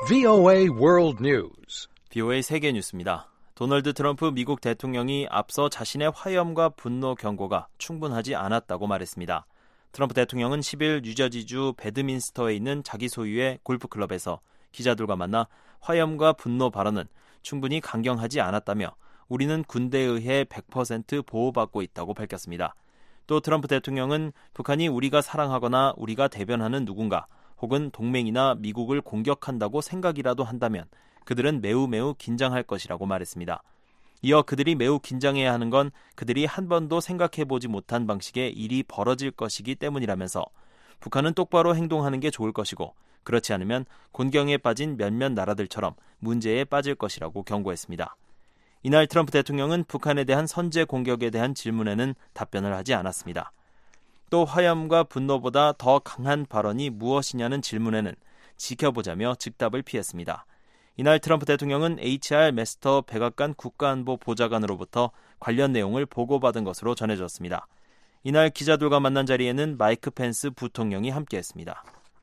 VOA World News. VOA 세계 뉴스입니다. 도널드 트럼프 미국 대통령이 앞서 자신의 화염과 분노 경고가 충분하지 않았다고 말했습니다. 트럼프 대통령은 10일 뉴저지주 배드민스터에 있는 자기 소유의 골프클럽에서 기자들과 만나 화염과 분노 발언은 충분히 강경하지 않았다며 우리는 군대에 의해 100% 보호받고 있다고 밝혔습니다. 또 트럼프 대통령은 북한이 우리가 사랑하거나 우리가 대변하는 누군가 혹은 동맹이나 미국을 공격한다고 생각이라도 한다면 그들은 매우 긴장할 것이라고 말했습니다. 이어 그들이 매우 긴장해야 하는 건 그들이 한 번도 생각해보지 못한 방식의 일이 벌어질 것이기 때문이라면서 북한은 똑바로 행동하는 게 좋을 것이고 그렇지 않으면 곤경에 빠진 몇몇 나라들처럼 문제에 빠질 것이라고 경고했습니다. 이날 트럼프 대통령은 북한에 대한 선제 공격에 대한 질문에는 답변을 하지 않았습니다. 또 화염과 분노보다 더 강한 발언이 무엇이냐는 질문에는 지켜보자며 즉답을 피했습니다. 이날 트럼프 대통령은 HR 메스터 백악관 국가안보 보좌관으로부터 관련 내용을 보고받은 것으로 전해졌습니다. 이날 기자들과 만난 자리에는 마이크 펜스 부통령이 함께했습니다.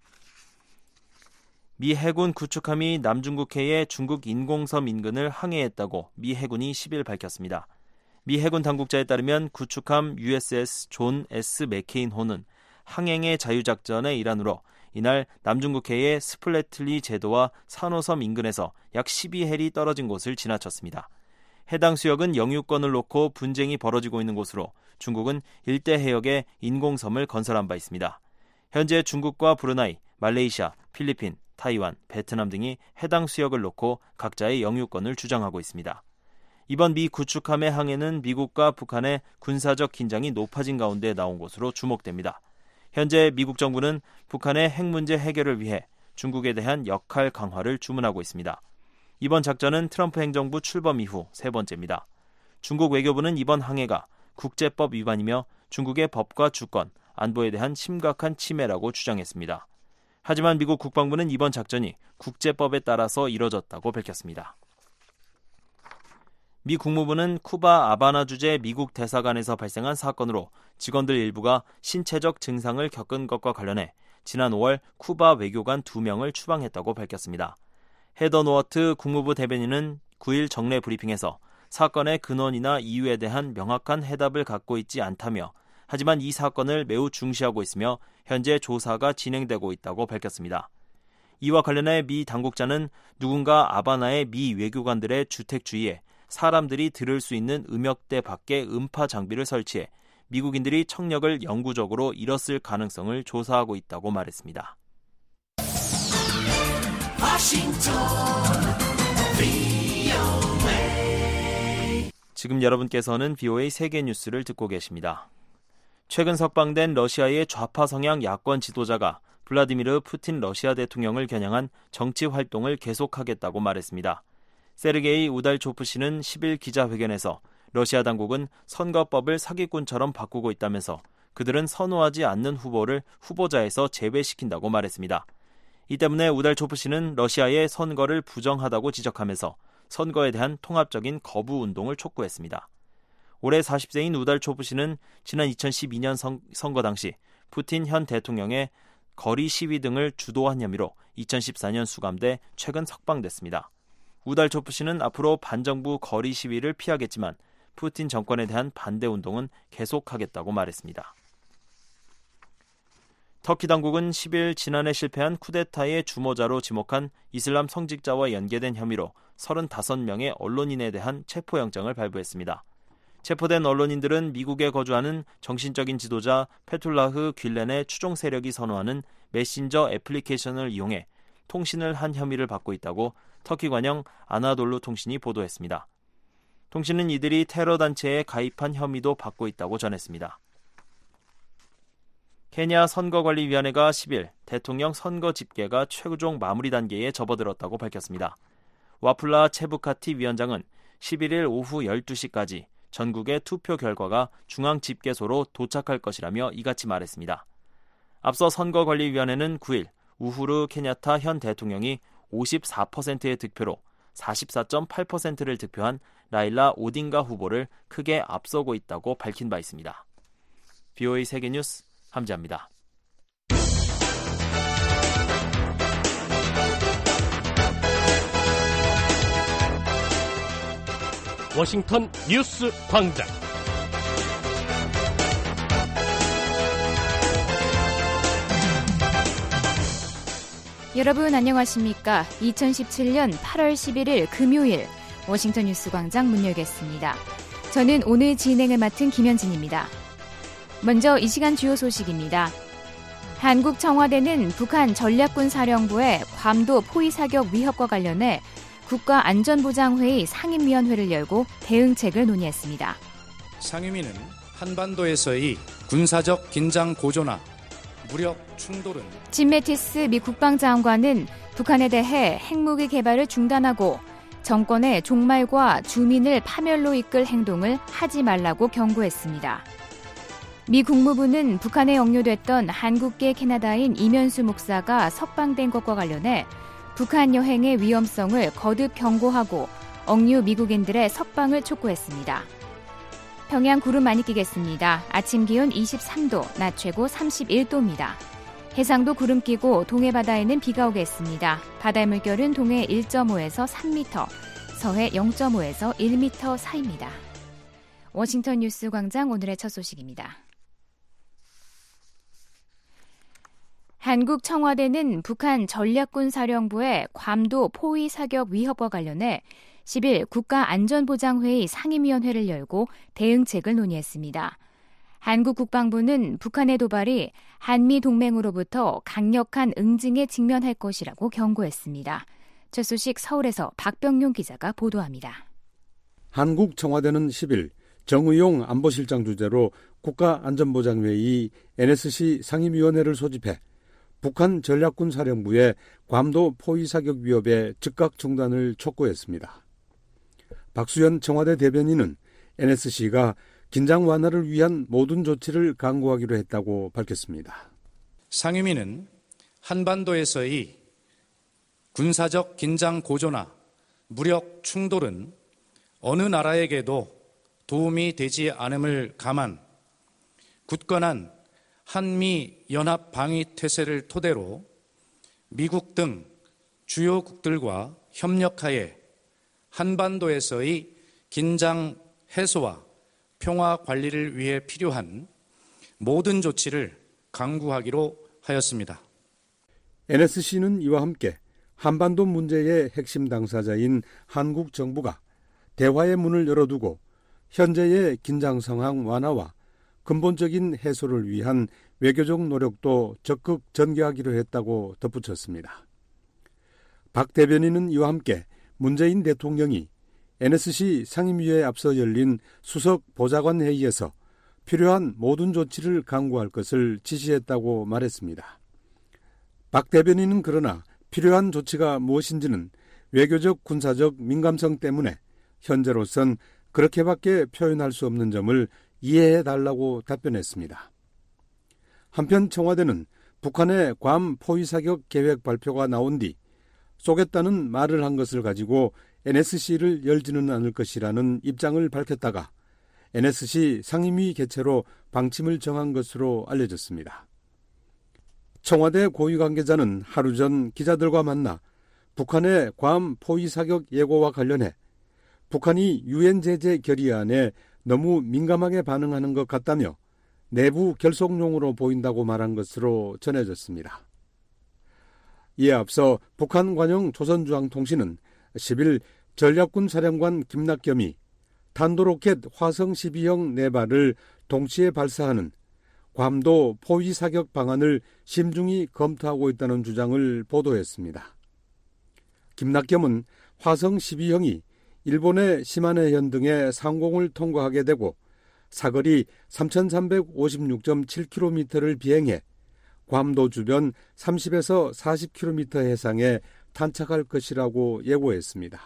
미 해군 구축함이 남중국해의 중국 인공섬 인근을 항해했다고 미 해군이 10일 밝혔습니다. 미 해군 당국자에 따르면 구축함 USS 존 S. 맥케인호는 항행의 자유작전의 일환으로 이날 남중국해의 스플래틀리 제도와 산호섬 인근에서 약 12해리 떨어진 곳을 지나쳤습니다. 해당 수역은 영유권을 놓고 분쟁이 벌어지고 있는 곳으로 중국은 일대 해역에 인공섬을 건설한 바 있습니다. 현재 중국과 브루나이, 말레이시아, 필리핀, 타이완, 베트남 등이 해당 수역을 놓고 각자의 영유권을 주장하고 있습니다. 이번 미 구축함의 항해는 미국과 북한의 군사적 긴장이 높아진 가운데 나온 것으로 주목됩니다. 현재 미국 정부는 북한의 핵 문제 해결을 위해 중국에 대한 역할 강화를 주문하고 있습니다. 이번 작전은 트럼프 행정부 출범 이후 세 번째입니다. 중국 외교부는 이번 항해가 국제법 위반이며 중국의 법과 주권, 안보에 대한 심각한 침해라고 주장했습니다. 하지만 미국 국방부는 이번 작전이 국제법에 따라서 이뤄졌다고 밝혔습니다. 미 국무부는 쿠바 아바나 주재 미국 대사관에서 발생한 사건으로 직원들 일부가 신체적 증상을 겪은 것과 관련해 지난 5월 쿠바 외교관 2명을 추방했다고 밝혔습니다. 헤더 노어트 국무부 대변인은 9일 정례 브리핑에서 사건의 근원이나 이유에 대한 명확한 해답을 갖고 있지 않다며 하지만 이 사건을 매우 중시하고 있으며 현재 조사가 진행되고 있다고 밝혔습니다. 이와 관련해 미 당국자는 누군가 아바나의 미 외교관들의 주택 주위에 사람들이 들을 수 있는 음역대 밖에 음파 장비를 설치해 미국인들이 청력을 영구적으로 잃었을 가능성을 조사하고 있다고 말했습니다. 지금 여러분께서는 VOA 세계 뉴스를 듣고 계십니다. 최근 석방된 러시아의 좌파 성향 야권 지도자가 블라디미르 푸틴 러시아 대통령을 겨냥한 정치 활동을 계속하겠다고 말했습니다. 세르게이 우달초프 씨는 10일 기자회견에서 러시아 당국은 선거법을 사기꾼처럼 바꾸고 있다면서 그들은 선호하지 않는 후보를 후보자에서 제외시킨다고 말했습니다. 이 때문에 우달초프 씨는 러시아의 선거를 부정하다고 지적하면서 선거에 대한 통합적인 거부 운동을 촉구했습니다. 올해 40세인 우달초프 씨는 지난 2012년 선거 당시 푸틴 현 대통령의 거리 시위 등을 주도한 혐의로 2014년 수감돼 최근 석방됐습니다. 우달초프 씨는 앞으로 반정부 거리 시위를 피하겠지만 푸틴 정권에 대한 반대 운동은 계속하겠다고 말했습니다. 터키 당국은 10일 지난해 실패한 쿠데타의 주모자로 지목한 이슬람 성직자와 연계된 혐의로 35명의 언론인에 대한 체포영장을 발부했습니다. 체포된 언론인들은 미국에 거주하는 정신적인 지도자 페툴라흐 뀼렌의 추종 세력이 선호하는 메신저 애플리케이션을 이용해 통신을 한 혐의를 받고 있다고 터키 관영 아나돌루 통신이 보도했습니다. 통신은 이들이 테러 단체에 가입한 혐의도 받고 있다고 전했습니다. 케냐 선거관리위원회가 10일 대통령 선거 집계가 최종 마무리 단계에 접어들었다고 밝혔습니다. 와플라 체부카티 위원장은 11일 오후 12시까지 전국의 투표 결과가 중앙집계소로 도착할 것이라며 이같이 말했습니다. 앞서 선거관리위원회는 9일 우후루 케냐타 현 대통령이 54%의 득표로 44.8%를 득표한 라일라 오딩가 후보를 크게 앞서고 있다고 밝힌 바 있습니다. VOA 세계뉴스 함지아입니다. 워싱턴 뉴스 광장. 여러분 안녕하십니까? 2017년 8월 11일 금요일 워싱턴 뉴스 광장 문 열겠습니다. 저는 오늘 진행을 맡은 김현진입니다. 먼저 이 시간 주요 소식입니다. 한국 청와대는 북한 전략군 사령부의 괌도 포위 사격 위협과 관련해 국가안전보장회의 상임위원회를 열고 대응책을 논의했습니다. 상임위는 한반도에서의 군사적 긴장 고조나 무력 충돌은 짐 매티스 미 국방장관은 북한에 대해 핵무기 개발을 중단하고 정권의 종말과 주민을 파멸로 이끌 행동을 하지 말라고 경고했습니다. 미 국무부는 북한에 억류됐던 한국계 캐나다인 이면수 목사가 석방된 것과 관련해 북한 여행의 위험성을 거듭 경고하고 억류 미국인들의 석방을 촉구했습니다. 평양 구름 많이 끼겠습니다. 아침 기온 23도, 낮 최고 31도입니다. 해상도 구름 끼고 동해 바다에는 비가 오겠습니다. 바다의 물결은 동해 1.5에서 3m, 서해 0.5에서 1m 사이입니다. 워싱턴 뉴스 광장 오늘의 첫 소식입니다. 한국 청와대는 북한 전략군 사령부의 괌도 포위 사격 위협과 관련해 10일 국가안전보장회의 상임위원회를 열고 대응책을 논의했습니다. 한국 국방부는 북한의 도발이 한미 동맹으로부터 강력한 응징에 직면할 것이라고 경고했습니다. 첫 소식 서울에서 박병용 기자가 보도합니다. 한국 청와대는 10일 정의용 안보실장 주재로 국가안전보장회의 NSC 상임위원회를 소집해 북한 전략군 사령부의 괌도 포위 사격 위협의 즉각 중단을 촉구했습니다. 박수현 청와대 대변인은 NSC가 긴장 완화를 위한 모든 조치를 강구하기로 했다고 밝혔습니다. 상임위는 한반도에서의 군사적 긴장 고조나 무력 충돌은 어느 나라에게도 도움이 되지 않음을 감안 굳건한 한미 연합 방위 태세를 토대로 미국 등 주요국들과 협력하에 한반도에서의 긴장 해소와 평화 관리를 위해 필요한 모든 조치를 강구하기로 하였습니다. NSC는 이와 함께 한반도 문제의 핵심 당사자인 한국 정부가 대화의 문을 열어두고 현재의 긴장 상황 완화와 근본적인 해소를 위한 외교적 노력도 적극 전개하기로 했다고 덧붙였습니다. 박 대변인은 이와 함께 문재인 대통령이 NSC 상임위에 앞서 열린 수석 보좌관 회의에서 필요한 모든 조치를 강구할 것을 지시했다고 말했습니다. 박 대변인은 그러나 필요한 조치가 무엇인지는 외교적 군사적 민감성 때문에 현재로선 그렇게밖에 표현할 수 없는 점을 이해해달라고 답변했습니다. 한편 청와대는 북한의 괌 포위 사격 계획 발표가 나온 뒤 쏘겠다는 말을 한 것을 가지고 NSC를 열지는 않을 것이라는 입장을 밝혔다가 NSC 상임위 개최로 방침을 정한 것으로 알려졌습니다. 청와대 고위 관계자는 하루 전 기자들과 만나 북한의 괌 포위 사격 예고와 관련해 북한이 유엔 제재 결의안에 너무 민감하게 반응하는 것 같다며 내부 결속용으로 보인다고 말한 것으로 전해졌습니다. 이에 앞서 북한 관영 조선중앙통신은 10일 전략군 사령관 김낙겸이 탄도로켓 화성 12형 4발을 동시에 발사하는 괌도 포위 사격 방안을 심중히 검토하고 있다는 주장을 보도했습니다. 김낙겸은 화성 12형이 일본의 시마네현 등의 상공을 통과하게 되고 사거리 3,356.7km를 비행해 괌도 주변 30에서 40km 해상에 탄착할 것이라고 예고했습니다.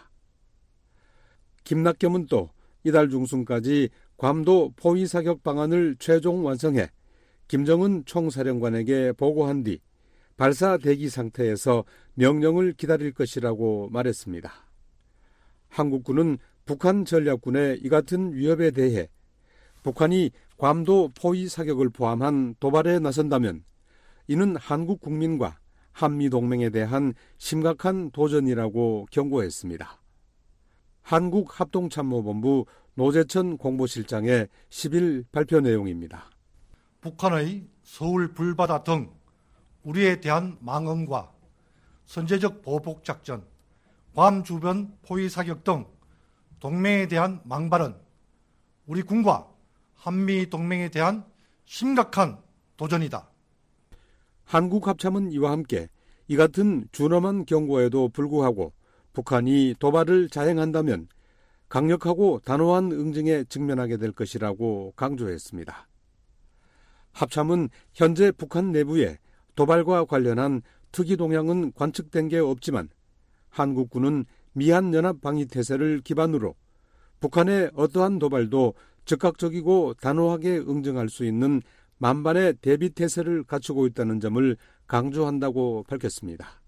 김낙겸은 또 이달 중순까지 괌도 포위 사격 방안을 최종 완성해 김정은 총사령관에게 보고한 뒤 발사 대기 상태에서 명령을 기다릴 것이라고 말했습니다. 한국군은 북한 전략군의 이 같은 위협에 대해 북한이 괌도 포위 사격을 포함한 도발에 나선다면 이는 한국 국민과 한미동맹에 대한 심각한 도전이라고 경고했습니다. 한국합동참모본부 노재천 공보실장의 10일 발표 내용입니다. 북한의 서울 불바다 등 우리에 대한 망언과 선제적 보복작전, 괌 주변 포위 사격 등 동맹에 대한 망발은 우리 군과 한미 동맹에 대한 심각한 도전이다. 한국합참은 이와 함께 이 같은 준엄한 경고에도 불구하고 북한이 도발을 자행한다면 강력하고 단호한 응징에 직면하게 될 것이라고 강조했습니다. 합참은 현재 북한 내부에 도발과 관련한 특이 동향은 관측된 게 없지만 한국군은 미한연합방위태세를 기반으로 북한의 어떠한 도발도 즉각적이고 단호하게 응징할 수 있는 만반의 대비태세를 갖추고 있다는 점을 강조한다고 밝혔습니다.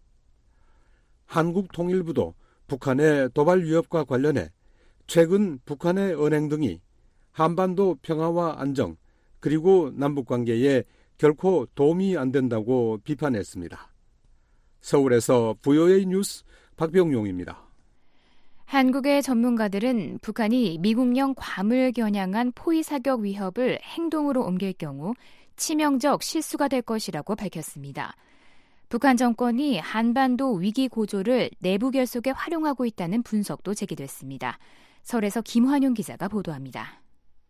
한국통일부도 북한의 도발 위협과 관련해 최근 북한의 언행 등이 한반도 평화와 안정 그리고 남북관계에 결코 도움이 안 된다고 비판했습니다. 서울에서 VOA 뉴스 박병용입니다. 한국의 전문가들은 북한이 미국령 괌을 겨냥한 포위사격 위협을 행동으로 옮길 경우 치명적 실수가 될 것이라고 밝혔습니다. 북한 정권이 한반도 위기 고조를 내부 결속에 활용하고 있다는 분석도 제기됐습니다. 서울에서 김환용 기자가 보도합니다.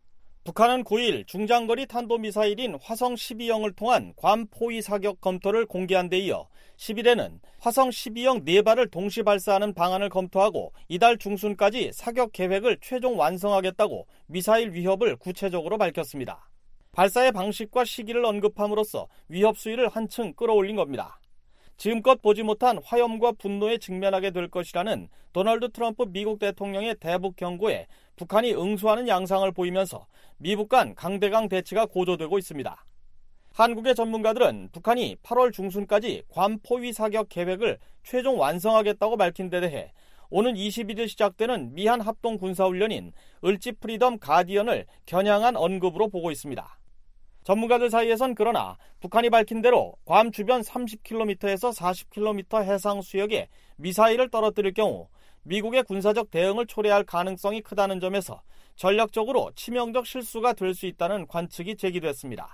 북한은 9일 중장거리 탄도미사일인 화성 12형을 통한 괌 포위 사격 검토를 공개한 데 이어 10일에는 화성 12형 4발을 동시 발사하는 방안을 검토하고 이달 중순까지 사격 계획을 최종 완성하겠다고 미사일 위협을 구체적으로 밝혔습니다. 발사의 방식과 시기를 언급함으로써 위협 수위를 한층 끌어올린 겁니다. 지금껏 보지 못한 화염과 분노에 직면하게 될 것이라는 도널드 트럼프 미국 대통령의 대북 경고에 북한이 응수하는 양상을 보이면서 미북 간 강대강 대치가 고조되고 있습니다. 한국의 전문가들은 북한이 8월 중순까지 괌 포위 사격 계획을 최종 완성하겠다고 밝힌 데 대해 오는 21일 시작되는 미한 합동 군사훈련인 을지 프리덤 가디언을 겨냥한 언급으로 보고 있습니다. 전문가들 사이에선 그러나 북한이 밝힌 대로 괌 주변 30km에서 40km 해상 수역에 미사일을 떨어뜨릴 경우 미국의 군사적 대응을 초래할 가능성이 크다는 점에서 전략적으로 치명적 실수가 될 수 있다는 관측이 제기됐습니다.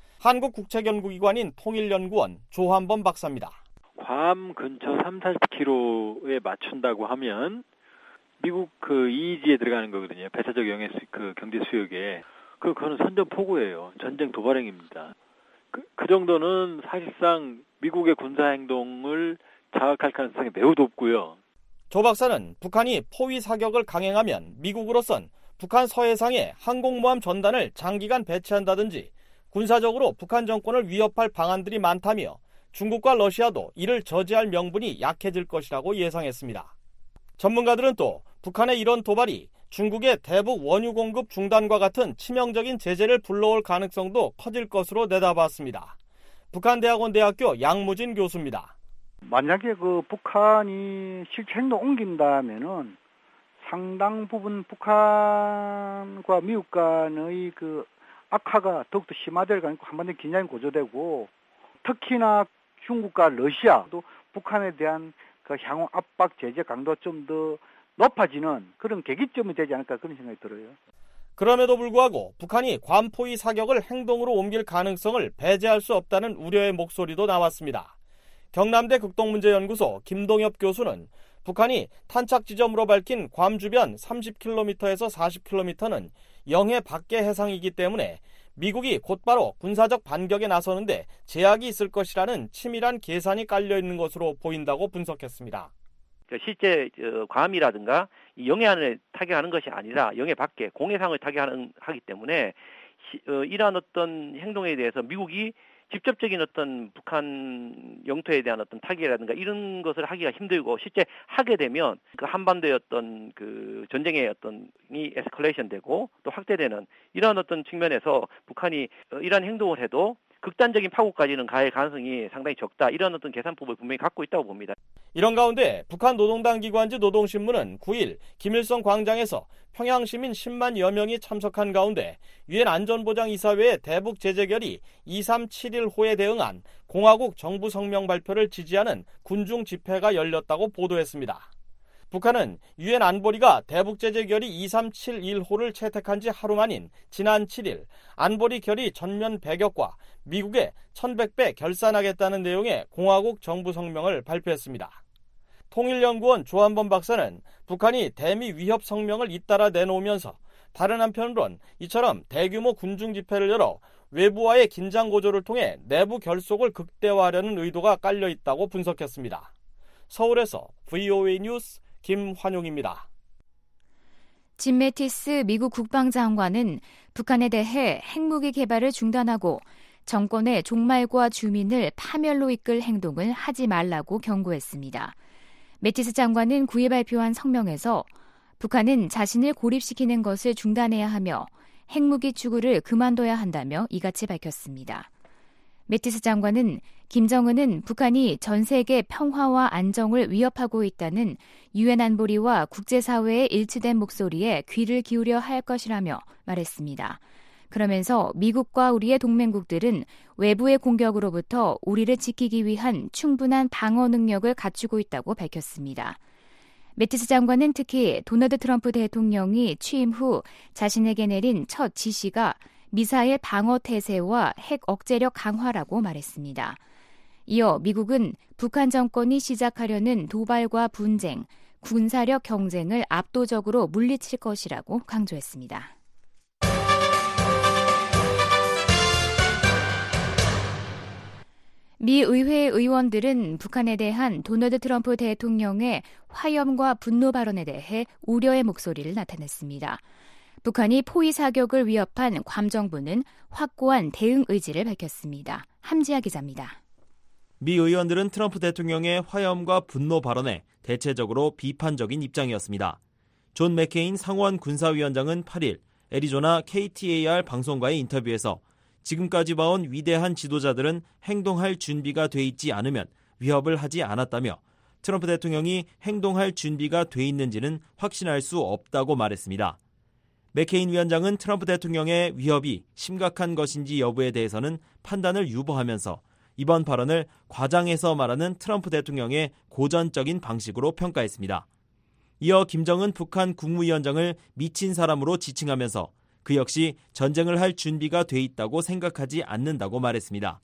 한국국책연구기관인 통일연구원 조한범 박사입니다. 괌 근처 30-40km에 맞춘다고 하면 미국 EEZ에 들어가는 거거든요. 배타적 영해 경제 수역에. 그거는 선전포고예요. 전쟁 도발행위입니다. 그 정도는 사실상 미국의 군사행동을 자극할 가능성이 매우 높고요. 조 박사는 북한이 포위 사격을 강행하면 미국으로선 북한 서해상에 항공모함 전단을 장기간 배치한다든지 군사적으로 북한 정권을 위협할 방안들이 많다며 중국과 러시아도 이를 저지할 명분이 약해질 것이라고 예상했습니다. 전문가들은 또 북한의 이런 도발이 중국의 대북 원유 공급 중단과 같은 치명적인 제재를 불러올 가능성도 커질 것으로 내다봤습니다. 북한대학원 대학교 양무진 교수입니다. 만약에 북한이 실제 행동 옮긴다면은 상당 부분 북한과 미국 간의 악화가 더욱더 심화될 가능성이 한반도 긴장이 고조되고 특히나 중국과 러시아도 북한에 대한 향후 압박 제재 강도가 좀 더 높아지는 그런 계기점이 되지 않을까 그런 생각이 들어요. 그럼에도 불구하고 북한이 괌 포위 사격을 행동으로 옮길 가능성을 배제할 수 없다는 우려의 목소리도 나왔습니다. 경남대 극동문제연구소 김동엽 교수는 북한이 탄착 지점으로 밝힌 괌 주변 30km에서 40km는 영해 밖의 해상이기 때문에 미국이 곧바로 군사적 반격에 나서는데 제약이 있을 것이라는 치밀한 계산이 깔려있는 것으로 보인다고 분석했습니다. 실제 괌이라든가 영해 안을 타격하는 것이 아니라 영해 밖에 공해상을 타격하기 때문에 이러한 어떤 행동에 대해서 미국이 직접적인 어떤 북한 영토에 대한 어떤 타격이라든가 이런 것을 하기가 힘들고 실제 하게 되면 한반도의 어떤 전쟁의 이 에스컬레이션 되고 또 확대되는 이러한 어떤 측면에서 북한이 이러한 행동을 해도 극단적인 파국까지는 갈 가능성이 상당히 적다. 이런 어떤 계산법을 분명히 갖고 있다고 봅니다. 이런 가운데 북한 노동당 기관지 노동신문은 9일 김일성 광장에서 평양 시민 10만여 명이 참석한 가운데 유엔 안전보장이사회의 대북 제재결의 2371호에 대응한 공화국 정부 성명 발표를 지지하는 군중 집회가 열렸다고 보도했습니다. 북한은 유엔 안보리가 대북제재 결의 2371호를 채택한 지 하루 만인 지난 7일 안보리 결의 전면 배격과 미국에 1100배 결산하겠다는 내용의 공화국 정부 성명을 발표했습니다. 통일연구원 조한범 박사는 북한이 대미 위협 성명을 잇따라 내놓으면서 다른 한편으론 이처럼 대규모 군중 집회를 열어 외부와의 긴장 고조를 통해 내부 결속을 극대화하려는 의도가 깔려 있다고 분석했습니다. 서울에서 VOA 뉴스 김환용입니다. 짐 매티스 미국 국방장관은 북한에 대해 핵무기 개발을 중단하고 정권의 종말과 주민을 파멸로 이끌 행동을 하지 말라고 경고했습니다. 매티스 장관은 9일 발표한 성명에서 북한은 자신을 고립시키는 것을 중단해야 하며 핵무기 추구를 그만둬야 한다며 이같이 밝혔습니다. 매티스 장관은 김정은은 북한이 전 세계 평화와 안정을 위협하고 있다는 유엔 안보리와 국제사회의 일치된 목소리에 귀를 기울여 할 것이라며 말했습니다. 그러면서 미국과 우리의 동맹국들은 외부의 공격으로부터 우리를 지키기 위한 충분한 방어 능력을 갖추고 있다고 밝혔습니다. 매티스 장관은 특히 도널드 트럼프 대통령이 취임 후 자신에게 내린 첫 지시가 미사일 방어 태세와 핵 억제력 강화라고 말했습니다. 이어 미국은 북한 정권이 시작하려는 도발과 분쟁, 군사력 경쟁을 압도적으로 물리칠 것이라고 강조했습니다. 미 의회 의원들은 북한에 대한 도널드 트럼프 대통령의 화염과 분노 발언에 대해 우려의 목소리를 나타냈습니다. 북한이 포위 사격을 위협한 괌 정부는 확고한 대응 의지를 밝혔습니다. 함지아 기자입니다. 미 의원들은 트럼프 대통령의 화염과 분노 발언에 대체적으로 비판적인 입장이었습니다. 존 맥케인 상원 군사위원장은 8일 애리조나 KTAR 방송과의 인터뷰에서 지금까지 봐온 위대한 지도자들은 행동할 준비가 돼 있지 않으면 위협을 하지 않았다며 트럼프 대통령이 행동할 준비가 돼 있는지는 확신할 수 없다고 말했습니다. 맥케인 위원장은 트럼프 대통령의 위협이 심각한 것인지 여부에 대해서는 판단을 유보하면서 이번 발언을 과장해서 말하는 트럼프 대통령의 고전적인 방식으로 평가했습니다. 이어 김정은 북한 국무위원장을 미친 사람으로 지칭하면서 그 역시 전쟁을 할 준비가 돼 있다고 생각하지 않는다고 말했습니다.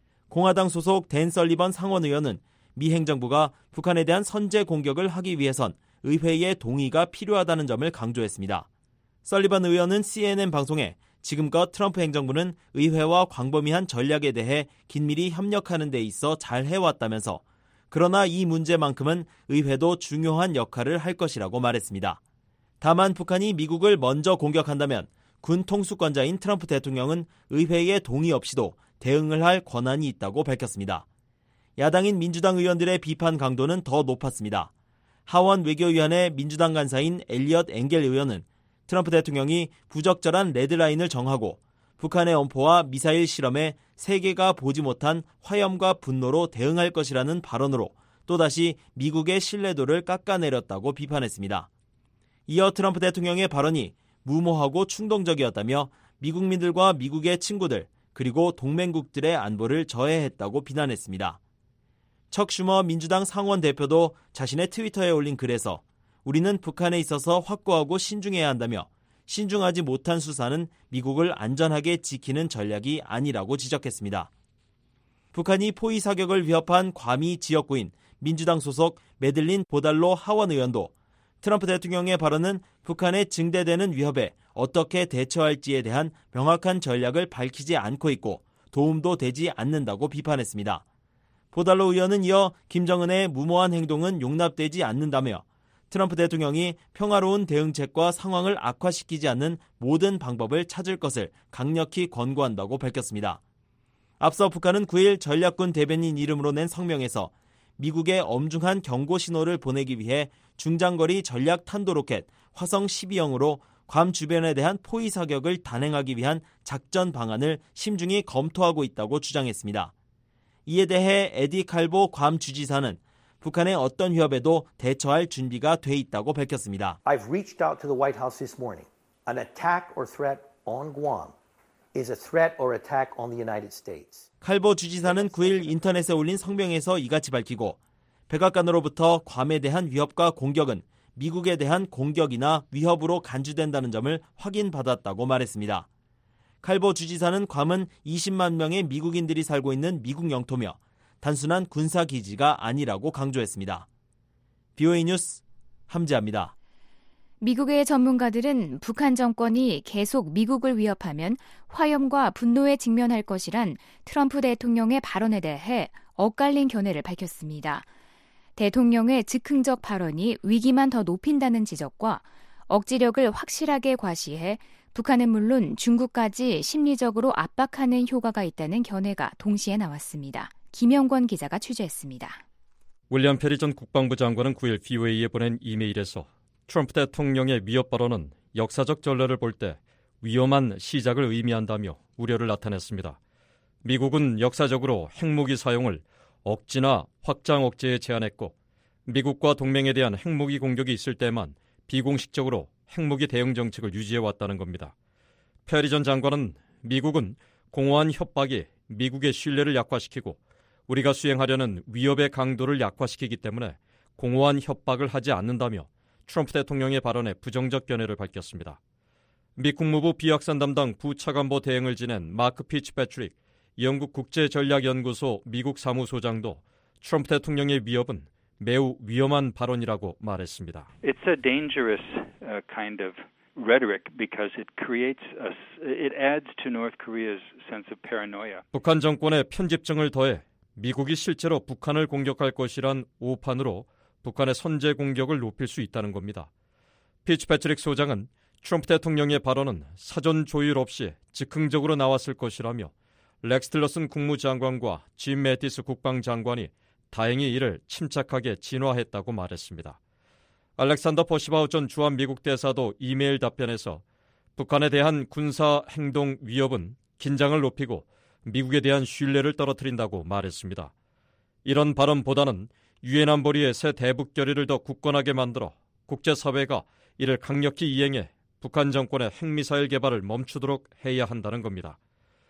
공화당 소속 댄 설리번 상원의원은 미 행정부가 북한에 대한 선제 공격을 하기 위해선 의회의 동의가 필요하다는 점을 강조했습니다. 설리번 의원은 CNN 방송에 지금껏 트럼프 행정부는 의회와 광범위한 전략에 대해 긴밀히 협력하는 데 있어 잘 해왔다면서 그러나 이 문제만큼은 의회도 중요한 역할을 할 것이라고 말했습니다. 다만 북한이 미국을 먼저 공격한다면 군 통수권자인 트럼프 대통령은 의회의 동의 없이도 대응을 할 권한이 있다고 밝혔습니다. 야당인 민주당 의원들의 비판 강도는 더 높았습니다. 하원 외교위원회 민주당 간사인 엘리엇 엥겔 의원은 트럼프 대통령이 부적절한 레드라인을 정하고 북한의 엄포와 미사일 실험에 세계가 보지 못한 화염과 분노로 대응할 것이라는 발언으로 또다시 미국의 신뢰도를 깎아내렸다고 비판했습니다. 이어 트럼프 대통령의 발언이 무모하고 충동적이었다며 미국민들과 미국의 친구들 그리고 동맹국들의 안보를 저해했다고 비난했습니다. 척 슈머 민주당 상원 대표도 자신의 트위터에 올린 글에서 우리는 북한에 있어서 확고하고 신중해야 한다며 신중하지 못한 수사는 미국을 안전하게 지키는 전략이 아니라고 지적했습니다. 북한이 포위 사격을 위협한 괌이 지역구인 민주당 소속 메들린 보달로 하원 의원도 트럼프 대통령의 발언은 북한의 증대되는 위협에 어떻게 대처할지에 대한 명확한 전략을 밝히지 않고 있고 도움도 되지 않는다고 비판했습니다. 보달로 의원은 이어 김정은의 무모한 행동은 용납되지 않는다며 트럼프 대통령이 평화로운 대응책과 상황을 악화시키지 않는 모든 방법을 찾을 것을 강력히 권고한다고 밝혔습니다. 앞서 북한은 9일 전략군 대변인 이름으로 낸 성명에서 미국의 엄중한 경고 신호를 보내기 위해 중장거리 전략 탄도로켓 화성 12형으로 괌 주변에 대한 포위 사격을 단행하기 위한 작전 방안을 심중히 검토하고 있다고 주장했습니다. 이에 대해 에디 칼보 괌 주지사는 북한의 어떤 위협에도 대처할 준비가 돼 있다고 밝혔습니다. I've reached out to the White House this morning. An attack or threat on Guam is a threat or attack on the United States. 칼보 주지사는 9일 인터넷에 올린 성명에서 이같이 밝히고 백악관으로부터 괌에 대한 위협과 공격은 미국에 대한 공격이나 위협으로 간주된다는 점을 확인받았다고 말했습니다. 칼보 주지사는 괌은 20만 명의 미국인들이 살고 있는 미국 영토며 단순한 군사기지가 아니라고 강조했습니다. BOA 뉴스 함지아입니다. 미국의 전문가들은 북한 정권이 계속 미국을 위협하면 화염과 분노에 직면할 것이란 트럼프 대통령의 발언에 대해 엇갈린 견해를 밝혔습니다. 대통령의 즉흥적 발언이 위기만 더 높인다는 지적과 억지력을 확실하게 과시해 북한은 물론 중국까지 심리적으로 압박하는 효과가 있다는 견해가 동시에 나왔습니다. 김영권 기자가 취재했습니다. 윌리엄 페리 전 국방부 장관은 9일 BOA에 보낸 이메일에서 트럼프 대통령의 위협 발언은 역사적 전례를 볼 때 위험한 시작을 의미한다며 우려를 나타냈습니다. 미국은 역사적으로 핵무기 사용을 억지나 확장 억제에 제한했고 미국과 동맹에 대한 핵무기 공격이 있을 때만 비공식적으로 핵무기 대응 정책을 유지해왔다는 겁니다. 페리 전 장관은 미국은 공허한 협박이 미국의 신뢰를 약화시키고 우리가 수행하려는 위협의 강도를 약화시키기 때문에 공허한 협박을 하지 않는다며 트럼프 대통령의 발언에 부정적 견해를 밝혔습니다. 미 국무부 비확산 담당 부차관보 대행을 지낸 마크 피츠패트릭 영국 국제전략연구소 미국 사무소장도 트럼프 대통령의 위협은 매우 위험한 발언이라고 말했습니다. It's a dangerous kind of rhetoric because it adds to North Korea's sense of paranoia. 북한 정권의 편집증을 더해 미국이 실제로 북한을 공격할 것이란 오판으로 북한의 선제 공격을 높일 수 있다는 겁니다. 피츠패트릭 소장은 트럼프 대통령의 발언은 사전 조율 없이 즉흥적으로 나왔을 것이라며 렉스 틸러슨 국무장관과 짐 매티스 국방장관이 다행히 이를 침착하게 진화했다고 말했습니다. 알렉산더 퍼시바우 전 주한미국 대사도 이메일 답변에서 북한에 대한 군사 행동 위협은 긴장을 높이고 미국에 대한 신뢰를 떨어뜨린다고 말했습니다. 이런 발언보다는 유엔 안보리의 새 대북 결의를 더 굳건하게 만들어 국제사회가 이를 강력히 이행해 북한 정권의 핵미사일 개발을 멈추도록 해야 한다는 겁니다.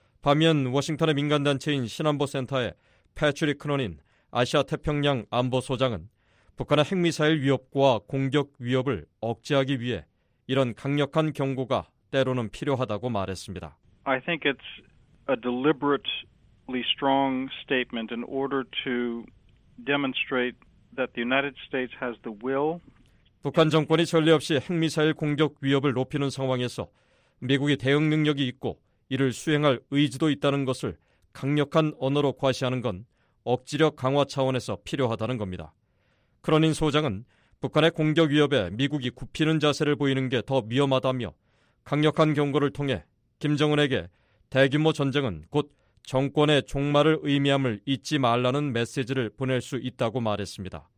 반면 워싱턴의 민간단체인 신안보센터의 패트릭 크논인 아시아 태평양 안보소장은 북한의 핵미사일 위협과 공격 위협을 억제하기 위해 이런 강력한 경고가 때로는 필요하다고 말했습니다. I think it's a deliberately strong statement in order to demonstrate that the United States has the will. 북한 정권이 전례 없이 핵미사일 공격 위협을 높이는 상황에서 미국이 대응 능력이 있고 이를 수행할 의지도 있다는 것을 강력한 언어로 과시하는 건 억지력 강화 차원에서 필요하다는 겁니다. 크로닌 소장은 북한의 공격 위협에 미국이 굽히는 자세를 보이는 게 더 위험하다며 강력한 경고를 통해 김정은에게 대규모 전쟁은 곧 정권의 종말을 의미함을 잊지 말라는 메시지를 보낼 수 있다고 말했습니다.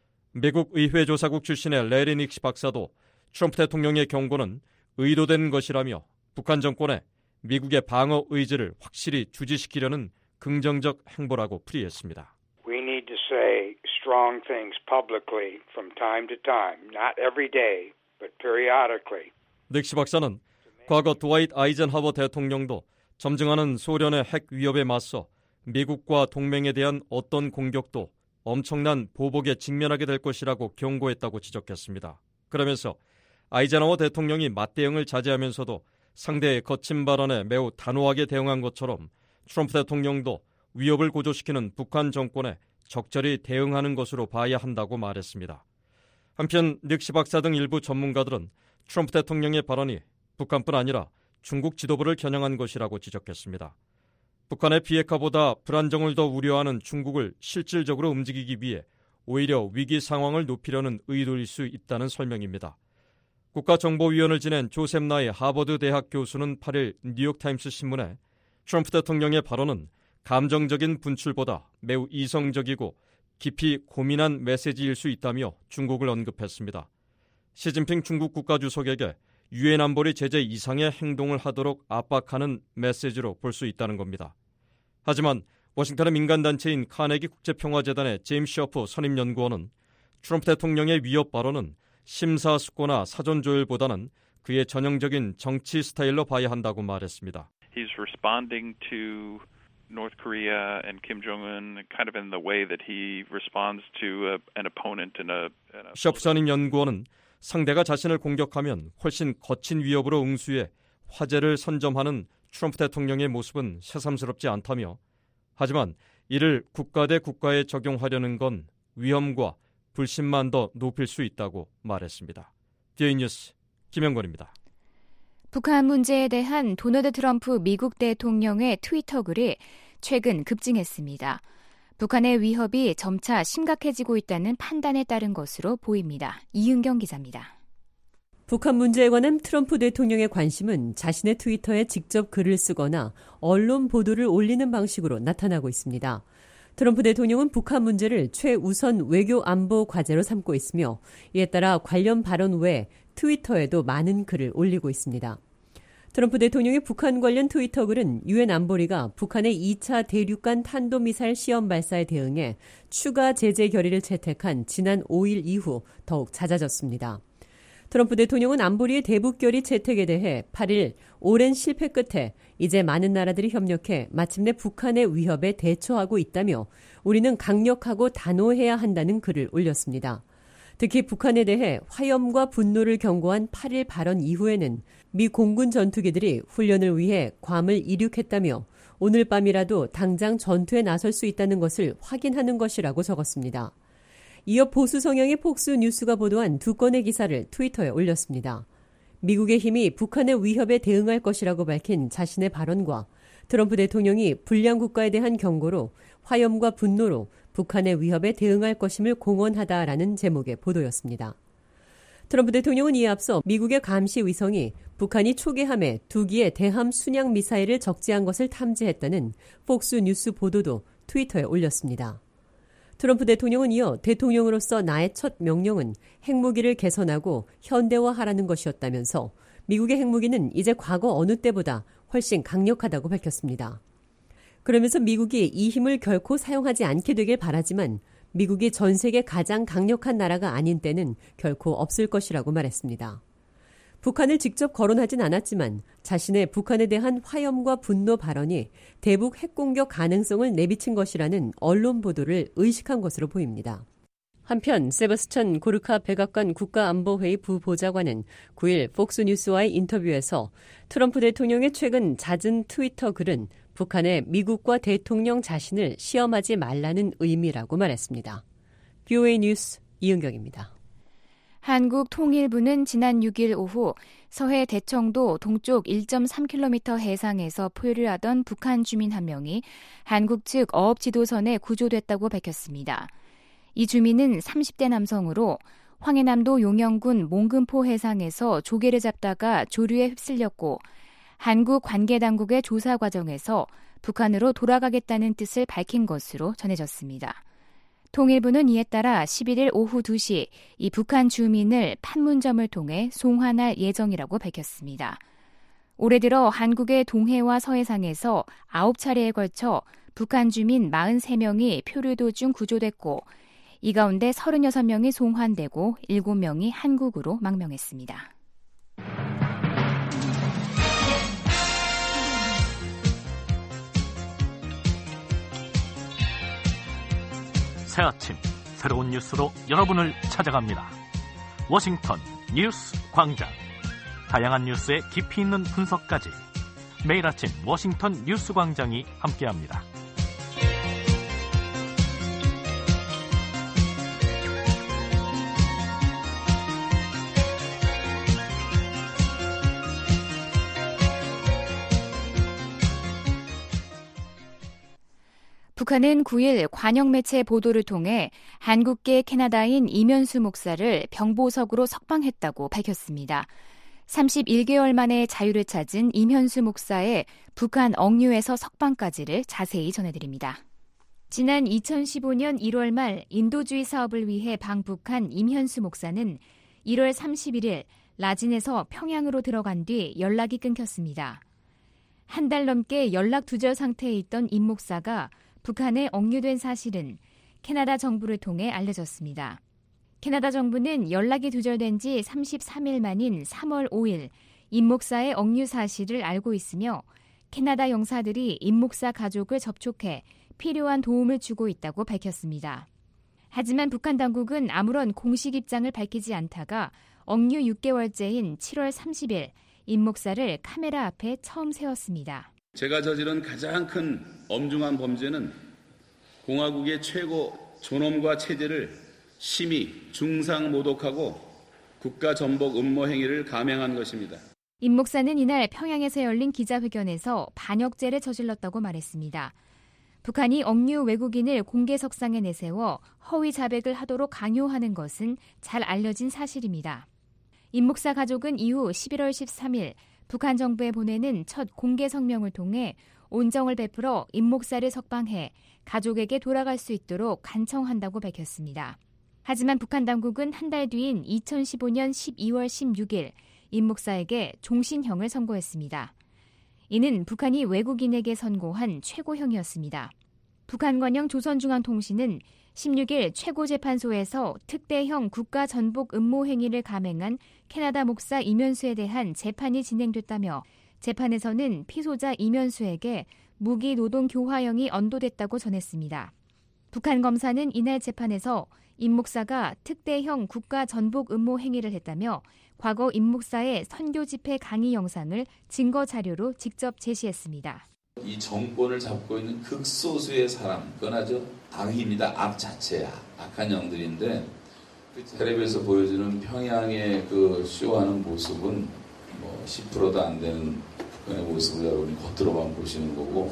미국 의회 조사국 출신의 레리 닉시 박사도 트럼프 대통령의 경고는 의도된 것이라며 북한 정권에 미국의 방어 의지를 확실히 주지시키려는 긍정적 행보라고 풀이했습니다. We need to say strong things publicly from time to time, not every day, but periodically. 닉시 박사는 과거 드와이트 아이젠하워 대통령도 점증하는 소련의 핵 위협에 맞서 미국과 동맹에 대한 어떤 공격도 엄청난 보복에 직면하게 될 것이라고 경고했다고 지적했습니다. 그러면서 아이젠하워 대통령이 맞대응을 자제하면서도 상대의 거친 발언에 매우 단호하게 대응한 것처럼 트럼프 대통령도 위협을 고조시키는 북한 정권에 적절히 대응하는 것으로 봐야 한다고 말했습니다. 한편 닉시 박사 등 일부 전문가들은 트럼프 대통령의 발언이 북한뿐 아니라 중국 지도부를 겨냥한 것이라고 지적했습니다. 북한의 비핵화보다 불안정을 더 우려하는 중국을 실질적으로 움직이기 위해 오히려 위기 상황을 높이려는 의도일 수 있다는 설명입니다. 국가정보위원을 지낸 조셉 나이 하버드 대학 교수는 8일 뉴욕타임스 신문에 트럼프 대통령의 발언은 감정적인 분출보다 매우 이성적이고 깊이 고민한 메시지일 수 있다며 중국을 언급했습니다. 시진핑 중국 국가주석에게 유엔 안보리 제재 이상의 행동을 하도록 압박하는 메시지로 볼 수 있다는 겁니다. 하지만 워싱턴의 민간단체인 카네기 국제평화재단의 제임스 셔프 선임연구원은 트럼프 대통령의 위협 발언은 심사숙고나 사전조율보다는 그의 전형적인 정치 스타일로 봐야 한다고 말했습니다. He's responding to North Korea and Kim Jong-un kind of in the way that he responds to an opponent in a 셔프샤닝 연구원은 상대가 자신을 공격하면 훨씬 거친 위협으로 응수해 화제를 선점하는 트럼프 대통령의 모습은 새삼스럽지 않다며 하지만 이를 국가 대 국가에 적용하려는 건 위험과 불신만 더 높일 수 있다고 말했습니다. 디에이 뉴스 김영권입니다. 북한 문제에 대한 도널드 트럼프 미국 대통령의 트위터 글이 최근 급증했습니다. 북한의 위협이 점차 심각해지고 있다는 판단에 따른 것으로 보입니다. 이은경 기자입니다. 북한 문제에 관한 트럼프 대통령의 관심은 자신의 트위터에 직접 글을 쓰거나 언론 보도를 올리는 방식으로 나타나고 있습니다. 트럼프 대통령은 북한 문제를 최우선 외교 안보 과제로 삼고 있으며 이에 따라 관련 발언 외에 트위터에도 많은 글을 올리고 있습니다. 트럼프 대통령의 북한 관련 트위터 글은 유엔 안보리가 북한의 2차 대륙간 탄도미사일 시험 발사에 대응해 추가 제재 결의를 채택한 지난 5일 이후 더욱 잦아졌습니다. 트럼프 대통령은 안보리의 대북 결의 채택에 대해 8일 오랜 실패 끝에 이제 많은 나라들이 협력해 마침내 북한의 위협에 대처하고 있다며 우리는 강력하고 단호해야 한다는 글을 올렸습니다. 특히 북한에 대해 화염과 분노를 경고한 8일 발언 이후에는 미 공군 전투기들이 훈련을 위해 괌을 이륙했다며 오늘 밤이라도 당장 전투에 나설 수 있다는 것을 확인하는 것이라고 적었습니다. 이어 보수 성향의 폭스 뉴스가 보도한 2건의 기사를 트위터에 올렸습니다. 미국의 힘이 북한의 위협에 대응할 것이라고 밝힌 자신의 발언과 트럼프 대통령이 불량 국가에 대한 경고로 화염과 분노로 북한의 위협에 대응할 것임을 공언하다라는 제목의 보도였습니다. 트럼프 대통령은 이에 앞서 미국의 감시 위성이 북한이 초계함에 2기의 대함 순양 미사일을 적재한 것을 탐지했다는 폭스 뉴스 보도도 트위터에 올렸습니다. 트럼프 대통령은 이어 대통령으로서 나의 첫 명령은 핵무기를 개선하고 현대화하라는 것이었다면서 미국의 핵무기는 이제 과거 어느 때보다 훨씬 강력하다고 밝혔습니다. 그러면서 미국이 이 힘을 결코 사용하지 않게 되길 바라지만 미국이 전 세계 가장 강력한 나라가 아닌 때는 결코 없을 것이라고 말했습니다. 북한을 직접 거론하진 않았지만 자신의 북한에 대한 화염과 분노 발언이 대북 핵공격 가능성을 내비친 것이라는 언론 보도를 의식한 것으로 보입니다. 한편 세바스찬 고르카 백악관 국가안보회의 부보좌관은 9일 폭스뉴스와의 인터뷰에서 트럼프 대통령의 최근 잦은 트위터 글은 북한의 미국과 대통령 자신을 시험하지 말라는 의미라고 말했습니다. VOA 뉴스 이은경입니다. 한국 통일부는 지난 6일 오후 서해 대청도 동쪽 1.3km 해상에서 포유류하던 북한 주민 한 명이 한국 측 어업 지도선에 구조됐다고 밝혔습니다. 이 주민은 30대 남성으로 황해남도 용영군 몽금포 해상에서 조개를 잡다가 조류에 휩쓸렸고 한국 관계당국의 조사 과정에서 북한으로 돌아가겠다는 뜻을 밝힌 것으로 전해졌습니다. 통일부는 이에 따라 11일 오후 2시 이 북한 주민을 판문점을 통해 송환할 예정이라고 밝혔습니다. 올해 들어 한국의 동해와 서해상에서 9차례에 걸쳐 북한 주민 43명이 표류 도중 구조됐고 이 가운데 36명이 송환되고 7명이 한국으로 망명했습니다. 새 아침 새로운 뉴스로 여러분을 찾아갑니다. 워싱턴 뉴스 광장. 다양한 뉴스의 깊이 있는 분석까지 매일 아침 워싱턴 뉴스 광장이 함께합니다. 북한은 9일 관영 매체 보도를 통해 한국계 캐나다인 이면수 목사를 병보석으로 석방했다고 밝혔습니다. 31개월 만에 자유를 찾은 이면수 목사의 북한 억류에서 석방까지를 자세히 전해드립니다. 지난 2015년 1월 말 인도주의 사업을 위해 방북한 임현수 목사는 1월 31일 라진에서 평양으로 들어간 뒤 연락이 끊겼습니다. 한 달 넘게 연락 두절 상태에 있던 임 목사가 북한에 억류된 사실은 캐나다 정부를 통해 알려졌습니다. 캐나다 정부는 연락이 두절된 지 33일 만인 3월 5일 임 목사의 억류 사실을 알고 있으며 캐나다 영사들이 임 목사 가족을 접촉해 필요한 도움을 주고 있다고 밝혔습니다. 하지만 북한 당국은 아무런 공식 입장을 밝히지 않다가 억류 6개월째인 7월 30일 임 목사를 카메라 앞에 처음 세웠습니다. 제가 저지른 가장 큰 엄중한 범죄는 공화국의 최고 존엄과 체제를 심히 중상모독하고 국가 전복 음모 행위를 감행한 것입니다. 임 목사는 이날 평양에서 열린 기자회견에서 반역죄를 저질렀다고 말했습니다. 북한이 억류 외국인을 공개석상에 내세워 허위 자백을 하도록 강요하는 것은 잘 알려진 사실입니다. 임 목사 가족은 이후 11월 13일 북한 정부에 보내는 첫 공개 성명을 통해 온정을 베풀어 임 목사를 석방해 가족에게 돌아갈 수 있도록 간청한다고 밝혔습니다. 하지만 북한 당국은 한 달 뒤인 2015년 12월 16일 임 목사에게 종신형을 선고했습니다. 이는 북한이 외국인에게 선고한 최고형이었습니다. 북한관영 조선중앙통신은 16일 최고재판소에서 특대형 국가전복 음모 행위를 감행한 캐나다 목사 이면수에 대한 재판이 진행됐다며 재판에서는 피소자 이면수에게 무기 노동 교화형이 언도됐다고 전했습니다. 북한 검사는 이날 재판에서 임 목사가 특대형 국가전복 음모 행위를 했다며 과거 임 목사의 선교 집회 강의 영상을 증거 자료로 직접 제시했습니다. 이 정권을 잡고 있는 극소수의 사람, 그건 아주 악입니다. 악 자체야. 악한 영들인데 텔레비에서 보여주는 평양의 그 쇼하는 모습은 뭐 10%도 안 되는 북한의 모습을 여러분이 겉으로만 보시는 거고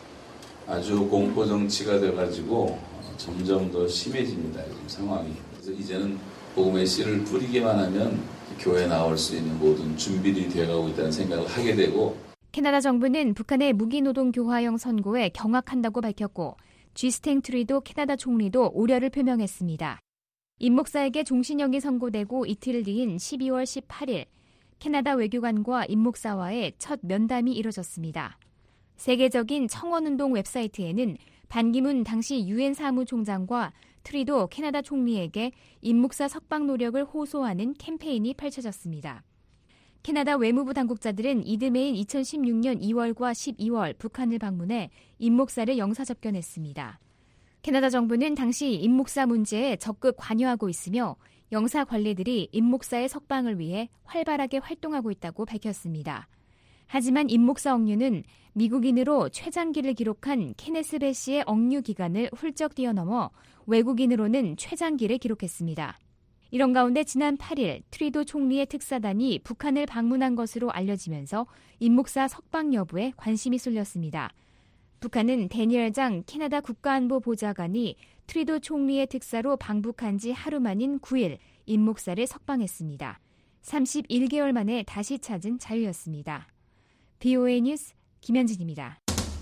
아주 공포 정치가 돼가지고 점점 더 심해집니다. 지금 상황이. 그래서 이제는 복음의 씨를 뿌리기만 하면 교회에 나올 수 있는 모든 준비들이 되어가고 있다는 생각을 하게 되고 캐나다 정부는 북한의 무기노동 교화형 선고에 경악한다고 밝혔고 G.스탱 트리도 캐나다 총리도 우려를 표명했습니다. 임 목사에게 종신형이 선고되고 이틀 뒤인 12월 18일 캐나다 외교관과 임 목사와의 첫 면담이 이뤄졌습니다. 세계적인 청원운동 웹사이트에는 반기문 당시 유엔 사무총장과 트리도 캐나다 총리에게 임 목사 석방 노력을 호소하는 캠페인이 펼쳐졌습니다. 캐나다 외무부 당국자들은 이듬해인 2016년 2월과 12월 북한을 방문해 임 목사를 영사접견했습니다. 캐나다 정부는 당시 임 목사 문제에 적극 관여하고 있으며 영사 관리들이 임 목사의 석방을 위해 활발하게 활동하고 있다고 밝혔습니다. 하지만 임 목사 억류는 미국인으로 최장기를 기록한 케네스 베시의 억류 기간을 훌쩍 뛰어넘어 외국인으로는 최장기를 기록했습니다. 이런 가운데 지난 8일 트리도 총리의 특사단이 북한을 방문한 것으로 알려지면서 임 목사 석방 여부에 관심이 쏠렸습니다. 북한은 데니얼 장 캐나다 국가안보 보좌관이 트리도 총리의 특사로 방북한 지 하루 만인 9일 임 목사를 석방했습니다. 31개월 만에 다시 찾은 자유였습니다. VOA 뉴스 김현진입니다.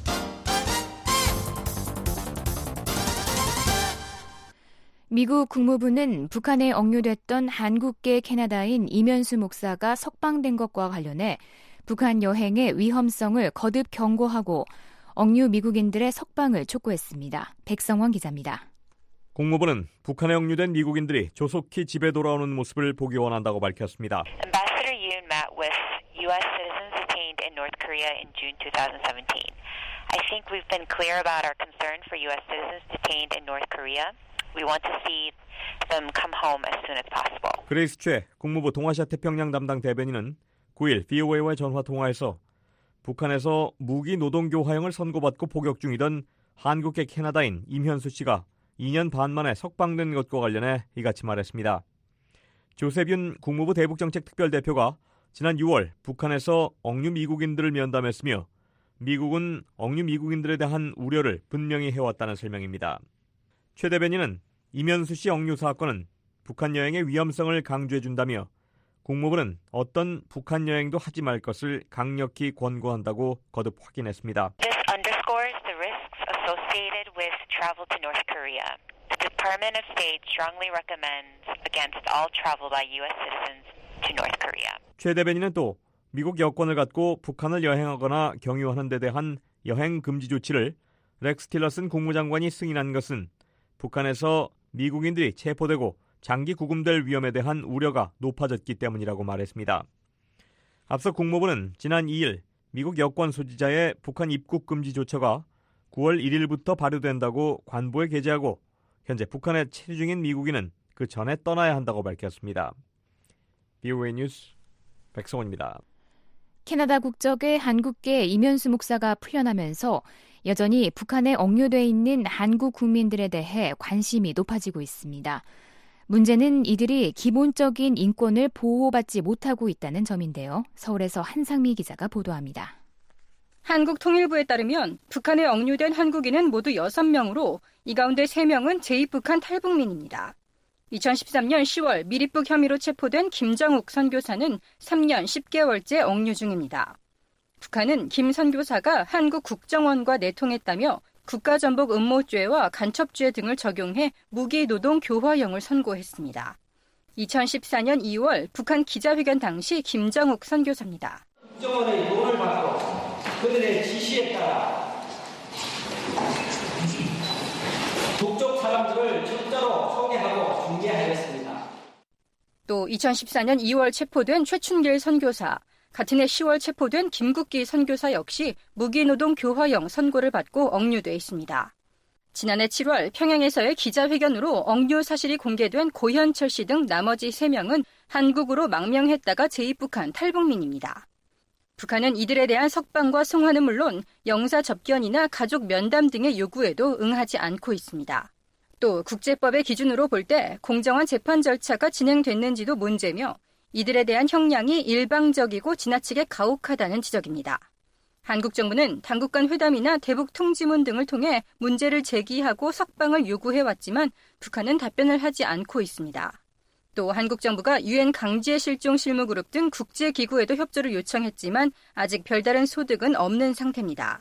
미국 국무부는 북한에 억류됐던 한국계 캐나다인 이면수 목사가 석방된 것과 관련해 북한 여행의 위험성을 거듭 경고하고 억류 미국인들의 석방을 촉구했습니다. 백성원 기자입니다. 국무부는 북한에 억류된 미국인들이 조속히 집에 돌아오는 모습을 보기 원한다고 밝혔습니다. Ambassador Yoon met with U.S. citizens detained in North Korea in June 2017. I think we've been clear about our concern for U.S. citizens detained in North Korea. We want to see them come home as soon as possible. 그레이스 최 국무부 동아시아 태평양 담당 대변인은 9일 VOA와의 전화 통화에서 북한에서 무기 노동 교화형을 선고받고 복역 중이던 한국계 캐나다인 임현수 씨가 2년 반 만에 석방된 것과 관련해 이같이 말했습니다. 조셉윤 국무부 대북정책특별대표가 지난 6월 북한에서 억류 미국인들을 면담했으며 미국은 억류 미국인들에 대한 우려를 분명히 해왔다는 설명입니다. 최 대변인은 이면수 씨 억류 사건은 북한 여행의 위험성을 강조해준다며 국무부는 어떤 북한 여행도 하지 말 것을 강력히 권고한다고 거듭 확인했습니다. This underscores the risks associated with travel to North Korea. The Department of State strongly recommends against all travel by U.S. citizens to North Korea. 최 대변인은 또 미국 여권을 갖고 북한을 여행하거나 경유하는 데 대한 여행 금지 조치를 렉스 틸러슨 국무장관이 승인한 것은 북한에서 미국인들이 체포되고 장기 구금될 위험에 대한 우려가 높아졌기 때문이라고 말했습니다. 앞서 국무부는 지난 2일 미국 여권 소지자의 북한 입국 금지 조처가 9월 1일부터 발효된다고 관보에 게재하고 현재 북한에 체류 중인 미국인은 그 전에 떠나야 한다고 밝혔습니다. BOA 뉴스 백성원입니다. 캐나다 국적의 한국계 이면수 목사가 풀려나면서 여전히 북한에 억류돼 있는 한국 국민들에 대해 관심이 높아지고 있습니다. 문제는 이들이 기본적인 인권을 보호받지 못하고 있다는 점인데요. 서울에서 한상미 기자가 보도합니다. 한국통일부에 따르면 북한에 억류된 한국인은 모두 6명으로 이 가운데 3명은 제2북한 탈북민입니다. 2013년 10월 미립북 혐의로 체포된 김정욱 선교사는 3년 10개월째 억류 중입니다. 북한은 김 선교사가 한국 국정원과 내통했다며 국가전복 음모죄와 간첩죄 등을 적용해 무기노동 교화형을 선고했습니다. 2014년 2월 북한 기자회견 당시 김정욱 선교사입니다. 국정원의 요구를 받고 그들의 지시에 따라 북쪽 사람들을 적자로 소개하고 중계하였습니다. 또 2014년 2월 체포된 최춘길 선교사, 같은 해 10월 체포된 김국기 선교사 역시 무기노동 교화형 선고를 받고 억류돼 있습니다. 지난해 7월 평양에서의 기자회견으로 억류 사실이 공개된 고현철 씨 등 나머지 3명은 한국으로 망명했다가 제2북한 탈북민입니다. 북한은 이들에 대한 석방과 송환은 물론 영사 접견이나 가족 면담 등의 요구에도 응하지 않고 있습니다. 또 국제법의 기준으로 볼 때 공정한 재판 절차가 진행됐는지도 문제며 이들에 대한 형량이 일방적이고 지나치게 가혹하다는 지적입니다. 한국 정부는 당국 간 회담이나 대북 통지문 등을 통해 문제를 제기하고 석방을 요구해왔지만 북한은 답변을 하지 않고 있습니다. 또 한국 정부가 유엔 강제 실종 실무 그룹 등 국제 기구에도 협조를 요청했지만 아직 별다른 소득은 없는 상태입니다.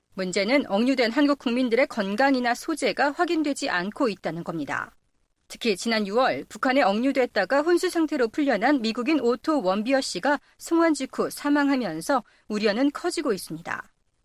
문제는 억류된 한국 국민들의 건강이나 소재가 확인되지 않고 있다는 겁니다. 특히 지난 6월 북한에 억류됐다가 혼수 상태로 풀려난 미국인 오토 원비어 씨가 송환 직후 사망하면서 우려는 커지고 있습니다.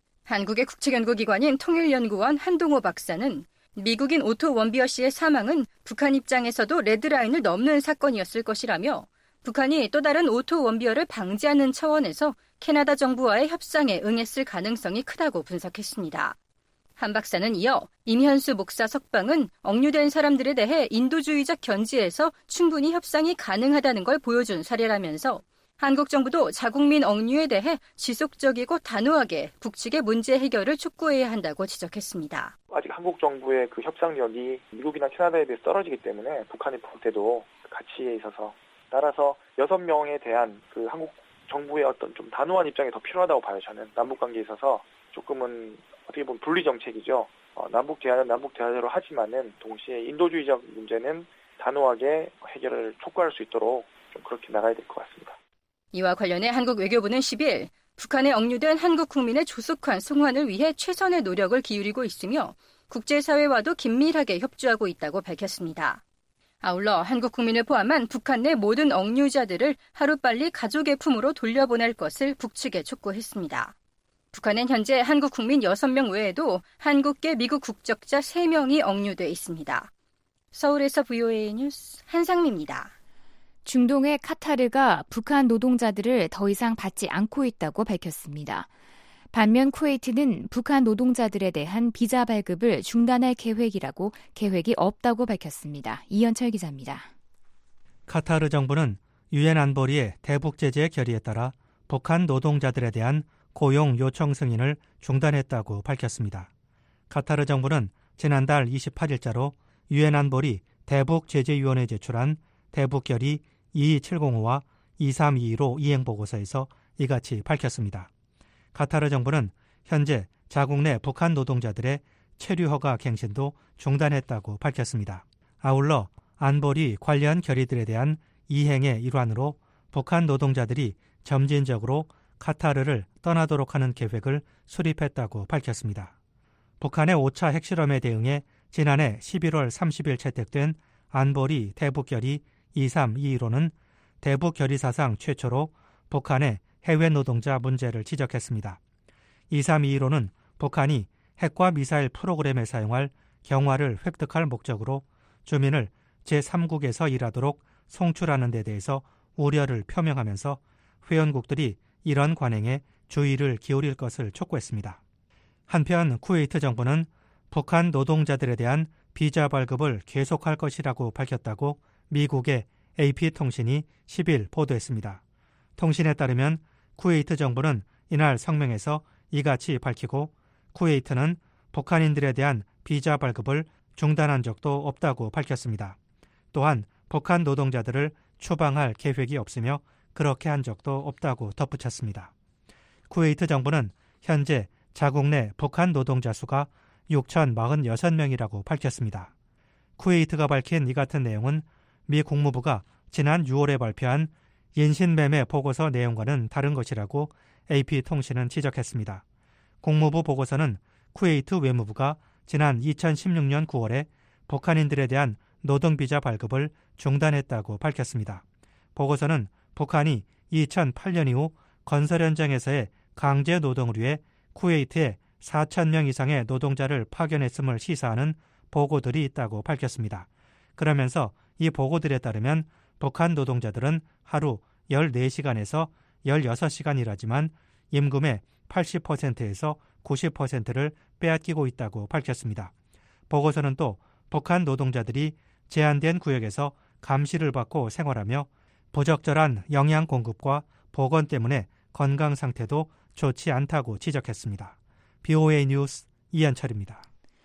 한국의 국책연구기관인 통일연구원 한동호 박사는 미국인 오토 원비어 씨의 사망은 북한 입장에서도 레드라인을 넘는 사건이었을 것이라며 북한이 또 다른 오토 원비어를 방지하는 차원에서 캐나다 정부와의 협상에 응했을 가능성이 크다고 분석했습니다. 한 박사는 이어 임현수 목사 석방은 억류된 사람들에 대해 인도주의적 견지에서 충분히 협상이 가능하다는 걸 보여준 사례라면서 한국 정부도 자국민 억류에 대해 지속적이고 단호하게 북측의 문제 해결을 촉구해야 한다고 지적했습니다. 아직 한국 정부의 그 협상력이 미국이나 캐나다에 비해서 떨어지기 때문에 북한의 때도 가치에 있어서 따라서 6명에 대한 그 한국 정부의 어떤 좀 단호한 입장이 더 필요하다고 봐요. 저는 남북 관계에 있어서 조금은 어떻게 보면 분리 정책이죠. 남북 대화는 남북 대화대로 하지만은 동시에 인도주의적 문제는 단호하게 해결을 촉구할 수 있도록 좀 그렇게 나가야 될 것 같습니다. 이와 관련해 한국 외교부는 10일 북한에 억류된 한국 국민의 조속한 송환을 위해 최선의 노력을 기울이고 있으며 국제사회와도 긴밀하게 협조하고 있다고 밝혔습니다. 아울러 한국 국민을 포함한 북한 내 모든 억류자들을 하루빨리 가족의 품으로 돌려보낼 것을 북측에 촉구했습니다. 북한은 현재 한국 국민 6명 외에도 한국계 미국 국적자 3명이 억류돼 있습니다. 서울에서 VOA 뉴스 한상미입니다. 중동의 카타르가 북한 노동자들을 더 이상 받지 않고 있다고 밝혔습니다. 반면 쿠웨이트는 북한 노동자들에 대한 비자 발급을 중단할 계획이 없다고 밝혔습니다. 이현철 기자입니다. 카타르 정부는 유엔 안보리의 대북 제재 결의에 따라 북한 노동자들에 대한 고용 요청 승인을 중단했다고 밝혔습니다. 카타르 정부는 지난달 28일자로 유엔 안보리 대북 제재위원회에 제출한 대북 결의 22705와 2322로 이행보고서에서 이같이 밝혔습니다. 카타르 정부는 현재 자국 내 북한 노동자들의 체류 허가 갱신도 중단했다고 밝혔습니다. 아울러 안보리 관련 결의들에 대한 이행의 일환으로 북한 노동자들이 점진적으로 카타르를 떠나도록 하는 계획을 수립했다고 밝혔습니다. 북한의 5차 핵실험에 대응해 지난해 11월 30일 채택된 안보리 대북결의 2322로는 대북결의 사상 최초로 북한의 해외 노동자 문제를 지적했습니다. 2322로는 북한이 핵과 미사일 프로그램에 사용할 경화를 획득할 목적으로 주민을 제3국에서 일하도록 송출하는 데 대해서 우려를 표명하면서 회원국들이 이런 관행에 주의를 기울일 것을 촉구했습니다. 한편 쿠웨이트 정부는 북한 노동자들에 대한 비자 발급을 계속할 것이라고 밝혔다고 미국의 AP통신이 10일 보도했습니다. 통신에 따르면 쿠웨이트 정부는 이날 성명에서 이같이 밝히고 쿠웨이트는 북한인들에 대한 비자 발급을 중단한 적도 없다고 밝혔습니다. 또한 북한 노동자들을 추방할 계획이 없으며 그렇게 한 적도 없다고 덧붙였습니다. 쿠웨이트 정부는 현재 자국 내 북한 노동자 수가 6,046명이라고 밝혔습니다. 쿠웨이트가 밝힌 이 같은 내용은 미 국무부가 지난 6월에 발표한 인신매매 보고서 내용과는 다른 것이라고 AP통신은 지적했습니다. 국무부 보고서는 쿠웨이트 외무부가 지난 2016년 9월에 북한인들에 대한 노동비자 발급을 중단했다고 밝혔습니다. 보고서는 북한이 2008년 이후 건설 현장에서의 강제 노동을 위해 쿠웨이트에 4,000명 이상의 노동자를 파견했음을 시사하는 보고들이 있다고 밝혔습니다. 그러면서 이 보고들에 따르면 북한 노동자들은 하루 14시간에서 16시간 일하지만 임금의 80%에서 90%를 빼앗기고 있다고 밝혔습니다. 보고서는 또 북한 노동자들이 제한된 구역에서 감시를 받고 생활하며 부적절한 영양 공급과 보건 때문에 건강 상태도 좋지 않다고 지적했습니다. BOA 뉴스 이한철입니다.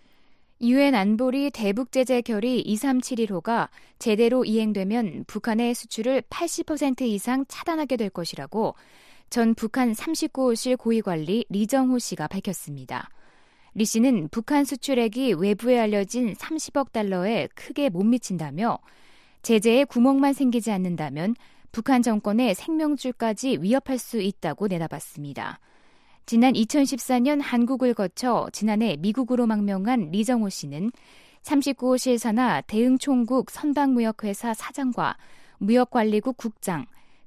유엔 안보리 대북 제재 결의 2371호가 제대로 이행되면 북한의 수출을 80% 이상 차단하게 될 것이라고 전 북한 39호실 고위관리 리정호 씨가 밝혔습니다. 리 씨는 북한 수출액이 외부에 알려진 30억 달러에 크게 못 미친다며 제재에 구멍만 생기지 않는다면 북한 정권의 생명줄까지 위협할 수 있다고 내다봤습니다. 지난 2014년 한국을 거쳐 지난해 미국으로 망명한 리정호 씨는 39호실 산하 대응총국 선박무역회사 사장과 무역관리국 국장,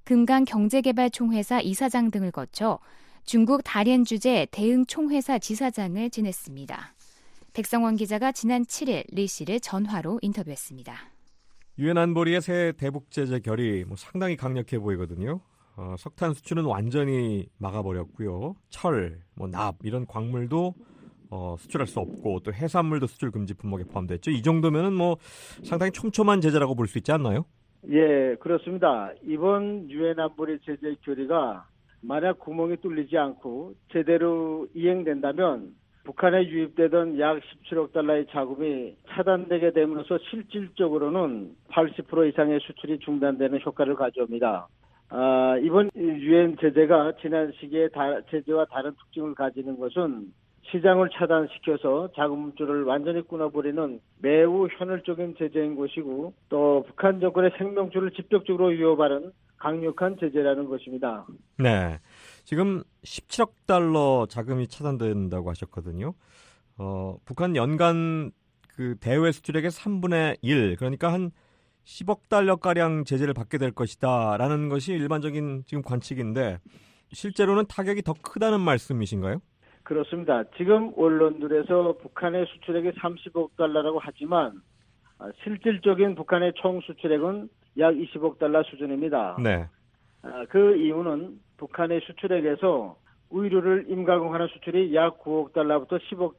금강경제개발총회사 이사장 등을 거쳐 중국 다롄 주재 대응총회사 지사장을 지냈습니다. 백성원 기자가 지난 7일 리 씨를 전화로 인터뷰했습니다. 유엔 안보리의 새 대북 제재 결의 상당히 강력해 보이거든요. 석탄 수출은 완전히 막아버렸고요. 철, 납 이런 광물도 수출할 수 없고 또 해산물도 수출 금지 품목에 포함됐죠. 이 정도면은 상당히 촘촘한 제재라고 볼 수 있지 않나요? 예, 그렇습니다. 이번 유엔 안보리 제재 결의가 만약 구멍이 뚫리지 않고 제대로 이행된다면 북한에 유입되던 약 17억 달러의 자금이 차단되게 됨으로써 실질적으로는 80% 이상의 수출이 중단되는 효과를 가져옵니다. 이번 유엔 제재가 지난 시기에 제재와 다른 특징을 가지는 것은 시장을 차단시켜서 자금줄을 완전히 끊어버리는 매우 현실적인 제재인 것이고 또 북한 정권의 생명줄을 직접적으로 위협하는 강력한 제재라는 것입니다. 네, 지금 17억 달러 자금이 차단된다고 하셨거든요. 북한 연간 그 대외 수출액의 3분의 1, 그러니까 한 10억 달러가량 제재를 받게 될 것이다라는 것이 일반적인 지금 관측인데 실제로는 타격이 더 크다는 말씀이신가요? 그렇습니다. 지금 언론들에서 북한의 수출액이 30억 달러라고 하지만 실질적인 북한의 총 수출액은 약 20억 달러 수준입니다. 네. 그 이유는 북한의 수출액에서 의류를 임가공하는 수출이 약 9억 달러부터 10억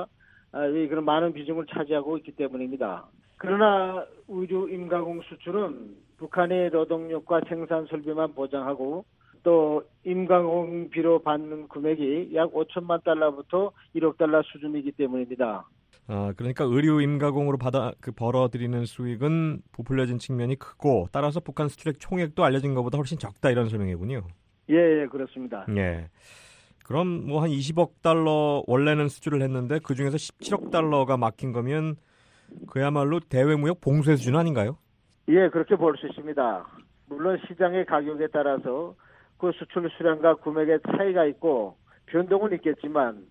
달러의 그런 많은 비중을 차지하고 있기 때문입니다. 그러나 의류 임가공 수출은 북한의 노동력과 생산 설비만 보장하고 또 임가공비로 받는 금액이 약 5천만 달러부터 1억 달러 수준이기 때문입니다. 그러니까 의류 임가공으로 벌어들이는 수익은 부풀려진 측면이 크고 따라서 북한 수출액 총액도 알려진 것보다 훨씬 적다 이런 설명이군요. 예, 그렇습니다. 예. 그럼 한 20억 달러 원래는 수출을 했는데 그중에서 17억 달러가 막힌 거면 그야말로 대외무역 봉쇄 수준 아닌가요? 예, 그렇게 볼 수 있습니다. 물론 시장의 가격에 따라서 그 수출 수량과 금액의 차이가 있고 변동은 있겠지만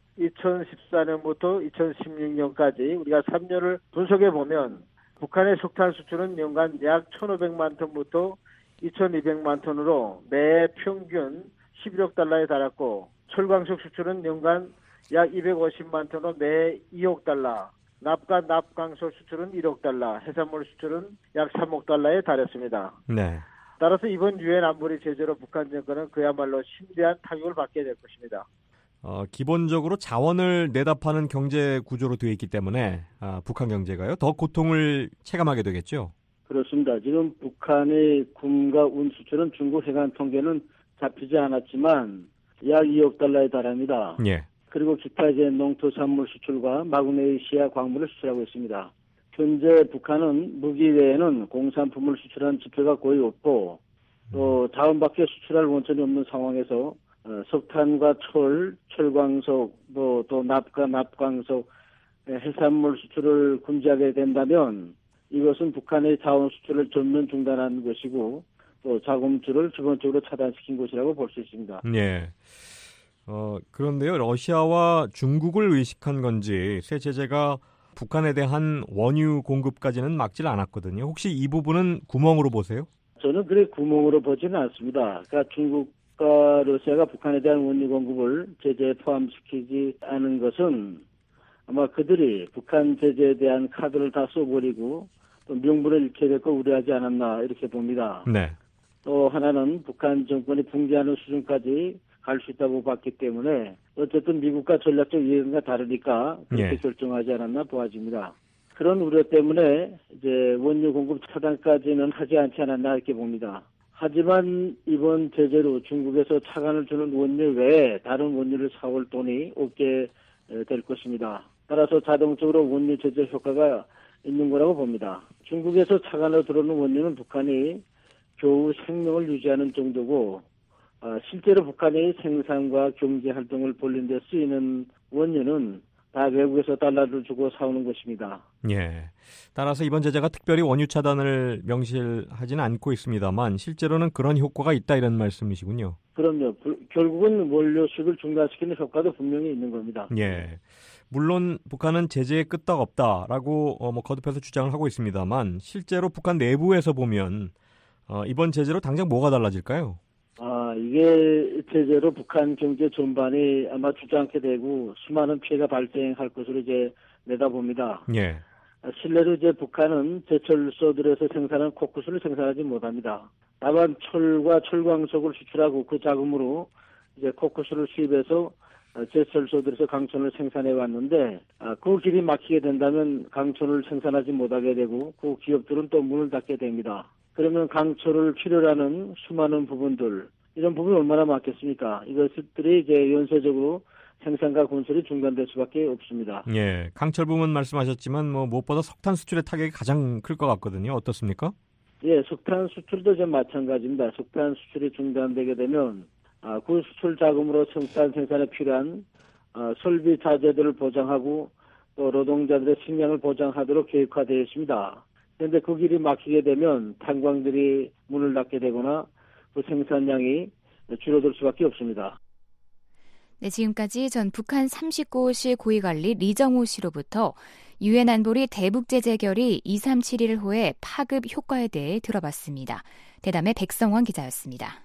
2014년부터 2016년까지 우리가 3년을 분석해 보면 북한의 석탄 수출은 연간 약 1,500만 톤부터 2,200만 톤으로 매 평균 11억 달러에 달했고 철광석 수출은 연간 약 250만 톤으로 매 2억 달러, 납과 납광석 수출은 1억 달러, 해산물 수출은 약 3억 달러에 달했습니다. 네. 따라서 이번 유엔 안보리 제재로 북한 정권은 그야말로 심대한 타격을 받게 될 것입니다. 기본적으로 자원을 내다 파는 경제 구조로 되어 있기 때문에 북한 경제가요 더 고통을 체감하게 되겠죠. 그렇습니다. 지금 북한의 굼과 운 수출은 중국 해관 통계는 잡히지 않았지만 약 2억 달러에 달합니다. 예. 그리고 기타 이제 농토산물 수출과 마그네시아 광물을 수출하고 있습니다. 현재 북한은 무기 외에는 공산품을 수출하는 지표가 거의 없고 또 자원밖에 수출할 원천이 없는 상황에서 석탄과 철, 철광석, 또 납과 납광석, 해산물 수출을 금지하게 된다면 이것은 북한의 자원 수출을 전면 중단한 것이고 또 자금줄을 기본적으로 차단시킨 것이라고 볼 수 있습니다. 예. 그런데요, 러시아와 중국을 의식한 건지 새 제재가 북한에 대한 원유 공급까지는 막질 않았거든요. 혹시 이 부분은 구멍으로 보세요? 저는 그래 구멍으로 보지는 않습니다. 그러니까 중국과 러시아가 북한에 대한 원유 공급을 제재에 포함시키지 않은 것은 아마 그들이 북한 제재에 대한 카드를 다 써버리고 또 명분을 잃게 될 거 우려하지 않았나 이렇게 봅니다. 네. 또 하나는 북한 정권이 붕괴하는 수준까지 갈 수 있다고 봤기 때문에 어쨌든 미국과 전략적 이해가 다르니까 그렇게 결정하지 않았나 보아집니다. 그런 우려 때문에 이제 원유 공급 차단까지는 하지 않지 않았나 이렇게 봅니다. 하지만 이번 제재로 중국에서 차관을 주는 원유 외에 다른 원유를 사올 돈이 없게 될 것입니다. 따라서 자동적으로 원유 제재 효과가 있는 거라고 봅니다. 중국에서 차관으로 들어오는 원유는 북한이 겨우 생명을 유지하는 정도고 실제로 북한이 생산과 경제 활동을 벌린 데 쓰이는 원유는 다 외국에서 달러를 주고 사오는 것입니다. 예. 따라서 이번 제재가 특별히 원유 차단을 명시하지는 않고 있습니다만 실제로는 그런 효과가 있다 이런 말씀이시군요. 그럼요. 결국은 원료 수입을 중단시키는 효과도 분명히 있는 겁니다. 예. 물론 북한은 제재에 끄떡 없다라고 거듭해서 주장을 하고 있습니다만 실제로 북한 내부에서 보면 이번 제재로 당장 뭐가 달라질까요? 이게 제재로 북한 경제 전반이 아마 주저앉게 되고 수많은 피해가 발생할 것으로 이제 내다봅니다. 예. 실내로 이제 북한은 제철소들에서 생산한 코쿠스를 생산하지 못합니다. 다만 철과 철광석을 수출하고 그 자금으로 이제 코쿠스를 수입해서 제철소들에서 강천을 생산해 왔는데 그 길이 막히게 된다면 강천을 생산하지 못하게 되고 그 기업들은 또 문을 닫게 됩니다. 그러면 강철을 필요로 하는 수많은 부분들 이런 부분이 얼마나 많겠습니까? 이것들이 이제 연쇄적으로 생산과 건설이 중단될 수밖에 없습니다. 예, 강철 부분 말씀하셨지만 무엇보다 석탄 수출의 타격이 가장 클 것 같거든요. 어떻습니까? 예, 석탄 수출도 좀 마찬가지입니다. 석탄 수출이 중단되게 되면 그 수출 자금으로 생산에 필요한 설비 자재들을 보장하고 또 노동자들의 식량을 보장하도록 계획화되어 있습니다. 그런데 그 길이 막히게 되면 탄광들이 문을 닫게 되거나 그 생산량이 줄어들 수밖에 없습니다. 네, 지금까지 전 북한 39호실 고위관리 리정호 씨로부터 유엔 안보리 대북 제재 결의 2371호의 파급 효과에 대해 들어봤습니다. 대담의 백성원 기자였습니다.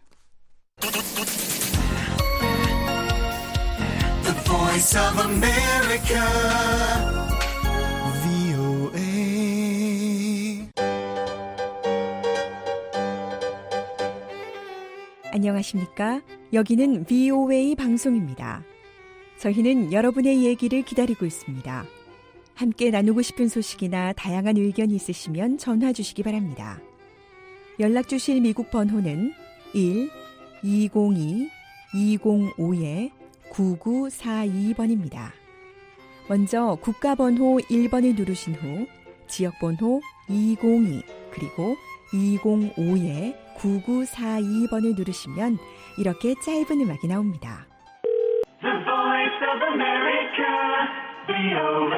The Voice of America, VOA. 안녕하십니까? 여기는 VOA 방송입니다. 저희는 여러분의 얘기를 기다리고 있습니다. 함께 나누고 싶은 소식이나 다양한 의견이 있으시면 전화 주시기 바랍니다. 연락 주실 미국 번호는 1-202-205-9942번입니다. 먼저 국가번호 1번을 누르신 후 지역번호 202 그리고 205-9942번을 누르시면 이렇게 짧은 음악이 나옵니다. The Voice of America, VOA.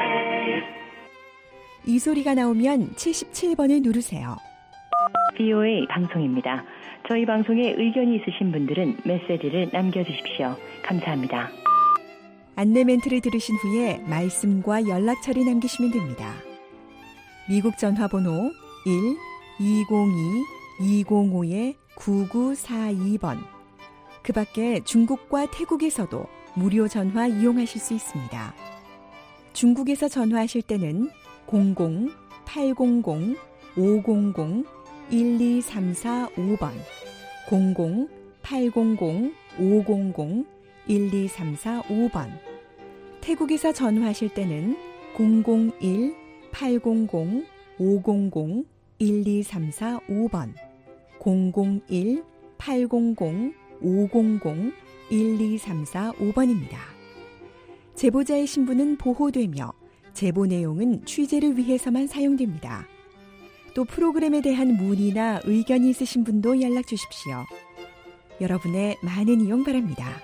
이 소리가 나오면 77번을 누르세요. VOA 방송입니다. 저희 방송에 의견이 있으신 분들은 메시지를 남겨주십시오. 감사합니다. 안내 멘트를 들으신 후에 말씀과 연락처를 남기시면 됩니다. 미국 전화번호 1-202-205-9942번. 그 밖에 중국과 태국에서도 무료 전화 이용하실 수 있습니다. 중국에서 전화하실 때는 00-800-500 12345번, 00-800-500-12345번. 태국에서 전화하실 때는 001-800-500-1234-5번, 001-800-500-1234-5번입니다. 제보자의 신분은 보호되며 제보 내용은 취재를 위해서만 사용됩니다. 또 프로그램에 대한 문의나 의견이 있으신 분도 연락 주십시오. 여러분의 많은 이용 바랍니다.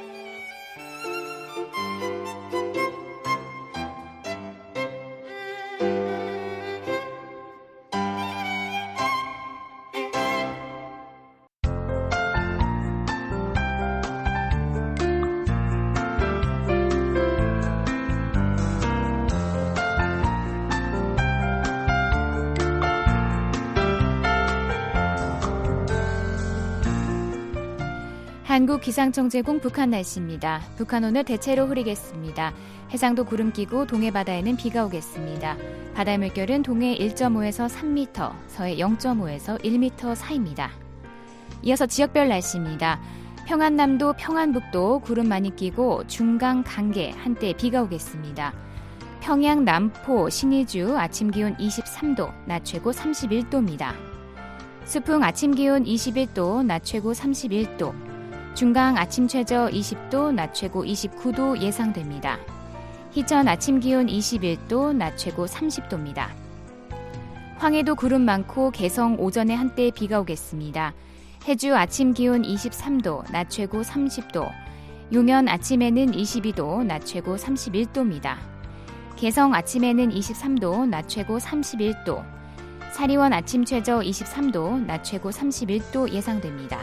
한국기상청 제공 북한 날씨입니다. 북한 오늘 대체로 흐리겠습니다. 해상도 구름 끼고 동해 바다에는 비가 오겠습니다. 바다의 물결은 동해 1.5에서 3m, 서해 0.5에서 1m 사이입니다. 이어서 지역별 날씨입니다. 평안남도, 평안북도 구름 많이 끼고 중강, 강계 한때 비가 오겠습니다. 평양, 남포, 신의주 아침 기온 23도, 낮 최고 31도입니다. 수풍 아침 기온 21도, 낮 최고 31도. 중강 아침 최저 20도, 낮 최고 29도 예상됩니다. 희천 아침 기온 21도, 낮 최고 30도입니다. 황해도 구름 많고 개성 오전에 한때 비가 오겠습니다. 해주 아침 기온 23도, 낮 최고 30도. 용현 아침에는 22도, 낮 최고 31도입니다. 개성 아침에는 23도, 낮 최고 31도. 사리원 아침 최저 23도, 낮 최고 31도 예상됩니다.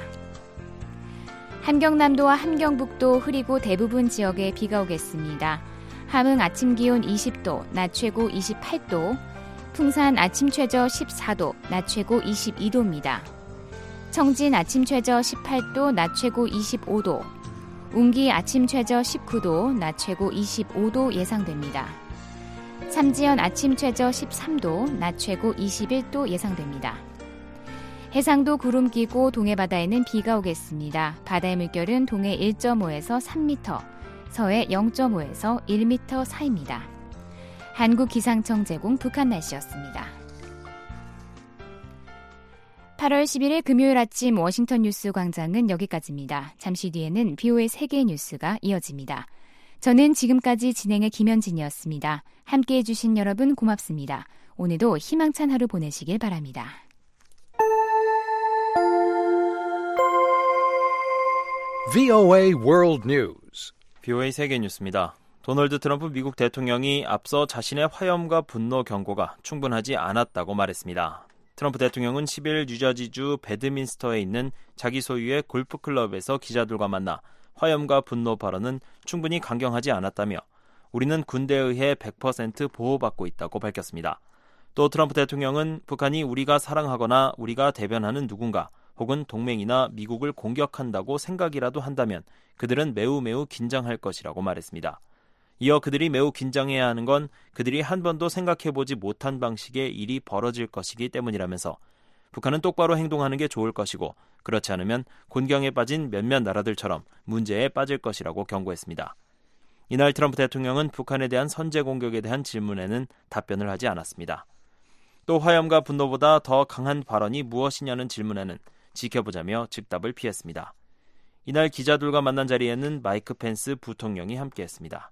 함경남도와 함경북도 흐리고 대부분 지역에 비가 오겠습니다. 함흥 아침 기온 20도, 낮 최고 28도. 풍산 아침 최저 14도, 낮 최고 22도입니다. 청진 아침 최저 18도, 낮 최고 25도. 운기 아침 최저 19도, 낮 최고 25도 예상됩니다. 삼지연 아침 최저 13도, 낮 최고 21도 예상됩니다. 해상도 구름 끼고 동해 바다에는 비가 오겠습니다. 바다의 물결은 동해 1.5에서 3m, 서해 0.5에서 1m 사이입니다. 한국기상청 제공 북한 날씨였습니다. 8월 11일 금요일 아침 워싱턴 뉴스 광장은 여기까지입니다. 잠시 뒤에는 BO의 세계 뉴스가 이어집니다. 저는 지금까지 진행의 김현진이었습니다. 함께해 주신 여러분 고맙습니다. 오늘도 희망찬 하루 보내시길 바랍니다. VOA World News. BOA 세계 뉴스입니다. 도널드 트럼프 미국 대통령이 앞서 자신의 화염과 분노 경고가 충분하지 않았다고 말했습니다. 트럼프 대통령은 10일 뉴저지주 배드민스터에 있는 자기 소유의 골프클럽에서 기자들과 만나 화염과 분노 발언은 충분히 강경하지 않았다며 우리는 군대에 의해 100% 보호받고 있다고 밝혔습니다. 또 트럼프 대통령은 북한이 우리가 사랑하거나 우리가 대변하는 누군가 혹은 동맹이나 미국을 공격한다고 생각이라도 한다면 그들은 매우 긴장할 것이라고 말했습니다. 이어 그들이 매우 긴장해야 하는 건 그들이 한 번도 생각해보지 못한 방식의 일이 벌어질 것이기 때문이라면서 북한은 똑바로 행동하는 게 좋을 것이고 그렇지 않으면 곤경에 빠진 몇몇 나라들처럼 문제에 빠질 것이라고 경고했습니다. 이날 트럼프 대통령은 북한에 대한 선제 공격에 대한 질문에는 답변을 하지 않았습니다. 또 화염과 분노보다 더 강한 발언이 무엇이냐는 질문에는 지켜보자며 즉답을 피했습니다. 이날 기자들과 만난 자리에는 마이크 펜스 부통령이 함께했습니다.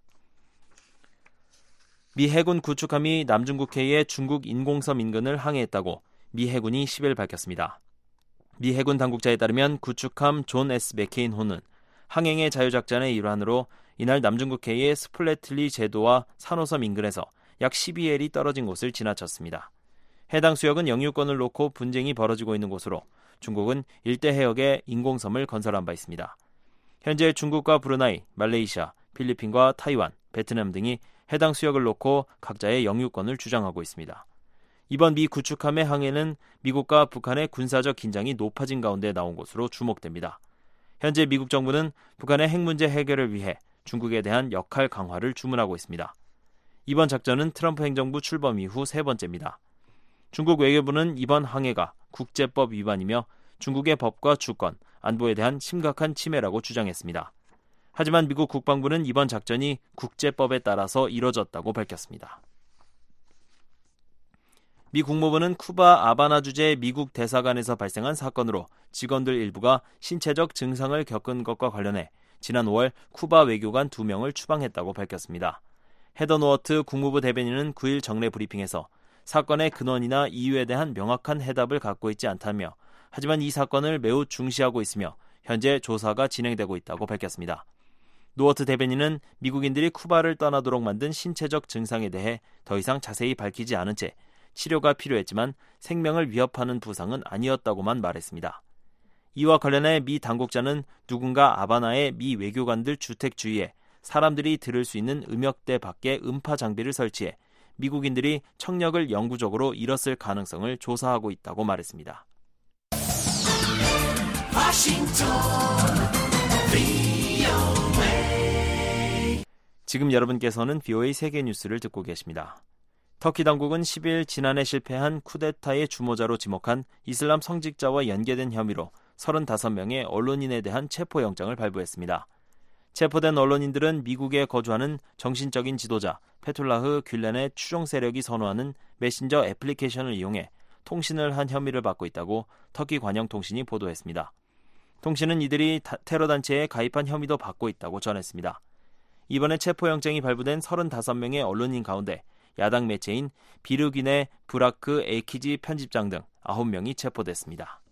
미 해군 구축함이 남중국해의 중국 인공섬 인근을 항해했다고 미 해군이 10일 밝혔습니다. 미 해군 당국자에 따르면 구축함 존 S. 맥케인 호는 항행의 자유작전의 일환으로 이날 남중국해의 스플래틀리 제도와 산호섬 인근에서 약 12일이 떨어진 곳을 지나쳤습니다. 해당 수역은 영유권을 놓고 분쟁이 벌어지고 있는 곳으로 중국은 일대 해역에 인공섬을 건설한 바 있습니다. 현재 중국과 브루나이, 말레이시아, 필리핀과 타이완, 베트남 등이 해당 수역을 놓고 각자의 영유권을 주장하고 있습니다. 이번 미 구축함의 항해는 미국과 북한의 군사적 긴장이 높아진 가운데 나온 것으로 주목됩니다. 현재 미국 정부는 북한의 핵 문제 해결을 위해 중국에 대한 역할 강화를 주문하고 있습니다. 이번 작전은 트럼프 행정부 출범 이후 세 번째입니다. 중국 외교부는 이번 항해가 국제법 위반이며 중국의 법과 주권, 안보에 대한 심각한 침해라고 주장했습니다. 하지만 미국 국방부는 이번 작전이 국제법에 따라서 이뤄졌다고 밝혔습니다. 미 국무부는 쿠바 아바나 주재 미국 대사관에서 발생한 사건으로 직원들 일부가 신체적 증상을 겪은 것과 관련해 지난 5월 쿠바 외교관 2명을 추방했다고 밝혔습니다. 헤더 노어트 국무부 대변인은 9일 정례 브리핑에서 사건의 근원이나 이유에 대한 명확한 해답을 갖고 있지 않다며 하지만 이 사건을 매우 중시하고 있으며 현재 조사가 진행되고 있다고 밝혔습니다. 노어트 대변인은 미국인들이 쿠바를 떠나도록 만든 신체적 증상에 대해 더 이상 자세히 밝히지 않은 채 치료가 필요했지만 생명을 위협하는 부상은 아니었다고만 말했습니다. 이와 관련해 미 당국자는 누군가 아바나의 미 외교관들 주택 주위에 사람들이 들을 수 있는 음역대 밖에 음파 장비를 설치해 미국인들이 청력을 영구적으로 잃었을 가능성을 조사하고 있다고 말했습니다. 지금 여러분께서는 VOA 세계 뉴스를 듣고 계십니다. 터키 당국은 10일 지난해 실패한 쿠데타의 주모자로 지목한 이슬람 성직자와 연계된 혐의로 35명의 언론인에 대한 체포영장을 발부했습니다. 체포된 언론인들은 미국에 거주하는 정신적인 지도자 페툴라흐 귤렌의 추종 세력이 선호하는 메신저 애플리케이션을 이용해 통신을 한 혐의를 받고 있다고 터키 관영통신이 보도했습니다. 통신은 이들이 테러 단체에 가입한 혐의도 받고 있다고 전했습니다. 이번에 체포영장이 발부된 35명의 언론인 가운데 야당 매체인 비르기네 브라크 에이키지 편집장 등 9명이 체포됐습니다.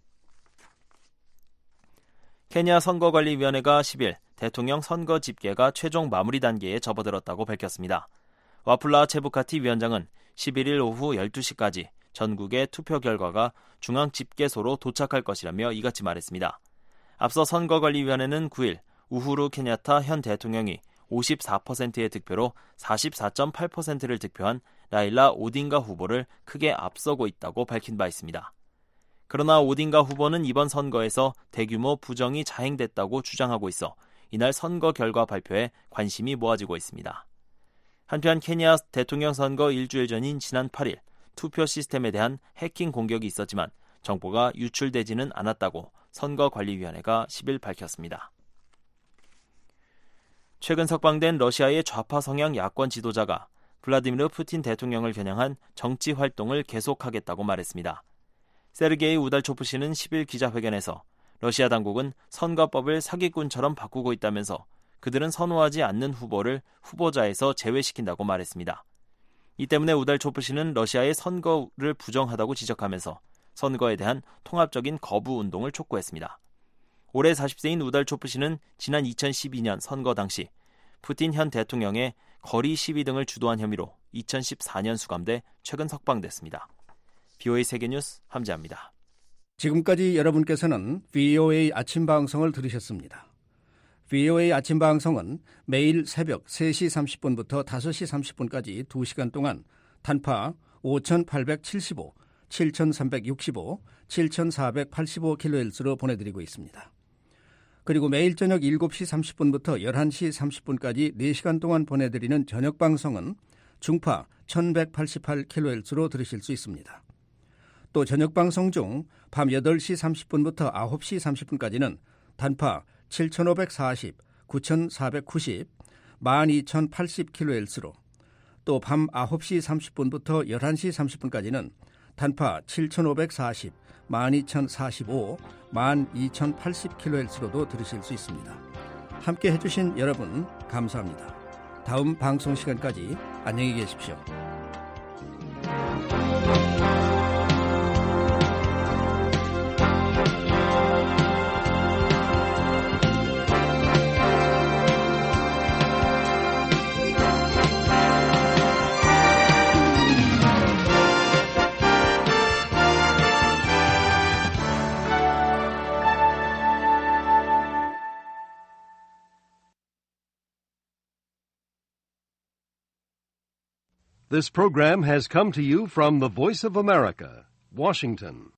케냐 선거관리위원회가 10일 대통령 선거 집계가 최종 마무리 단계에 접어들었다고 밝혔습니다. 와플라 체부카티 위원장은 11일 오후 12시까지 전국의 투표 결과가 중앙 집계소로 도착할 것이라며 이같이 말했습니다. 앞서 선거관리위원회는 9일 우후루 케냐타 현 대통령이 54%의 득표로 44.8%를 득표한 라일라 오딘가 후보를 크게 앞서고 있다고 밝힌 바 있습니다. 그러나 오딘가 후보는 이번 선거에서 대규모 부정이 자행됐다고 주장하고 있어 이날 선거 결과 발표에 관심이 모아지고 있습니다. 한편 케냐 대통령 선거 일주일 전인 지난 8일 투표 시스템에 대한 해킹 공격이 있었지만 정보가 유출되지는 않았다고 선거관리위원회가 10일 밝혔습니다. 최근 석방된 러시아의 좌파 성향 야권 지도자가 블라디미르 푸틴 대통령을 겨냥한 정치 활동을 계속하겠다고 말했습니다. 세르게이 우달초프 씨는 10일 기자회견에서 러시아 당국은 선거법을 사기꾼처럼 바꾸고 있다면서 그들은 선호하지 않는 후보를 후보자에서 제외시킨다고 말했습니다. 이 때문에 우달초프 씨는 러시아의 선거를 부정하다고 지적하면서 선거에 대한 통합적인 거부 운동을 촉구했습니다. 올해 40세인 우달초프 씨는 지난 2012년 선거 당시 푸틴 현 대통령의 거리 시위 등을 주도한 혐의로 2014년 수감돼 최근 석방됐습니다. VOA 세계뉴스 함재합니다. 지금까지 여러분께서는 VOA 아침 방송을 들으셨습니다. VOA 아침 방송은 매일 새벽 3시 30분부터 5시 30분까지 2시간 동안 단파 5875, 7365, 7485kHz로 보내드리고 있습니다. 그리고 매일 저녁 7시 30분부터 11시 30분까지 4시간 동안 보내드리는 저녁 방송은 중파 1188kHz로 들으실 수 있습니다. 또 저녁 방송 중 밤 8시 30분부터 9시 30분까지는 단파 7540, 9490, 12080kHz로 또 밤 9시 30분부터 11시 30분까지는 단파 7540, 12045, 12080kHz로도 들으실 수 있습니다. 함께 해주신 여러분 감사합니다. 다음 방송 시간까지 안녕히 계십시오. This program has come to you from the Voice of America, Washington.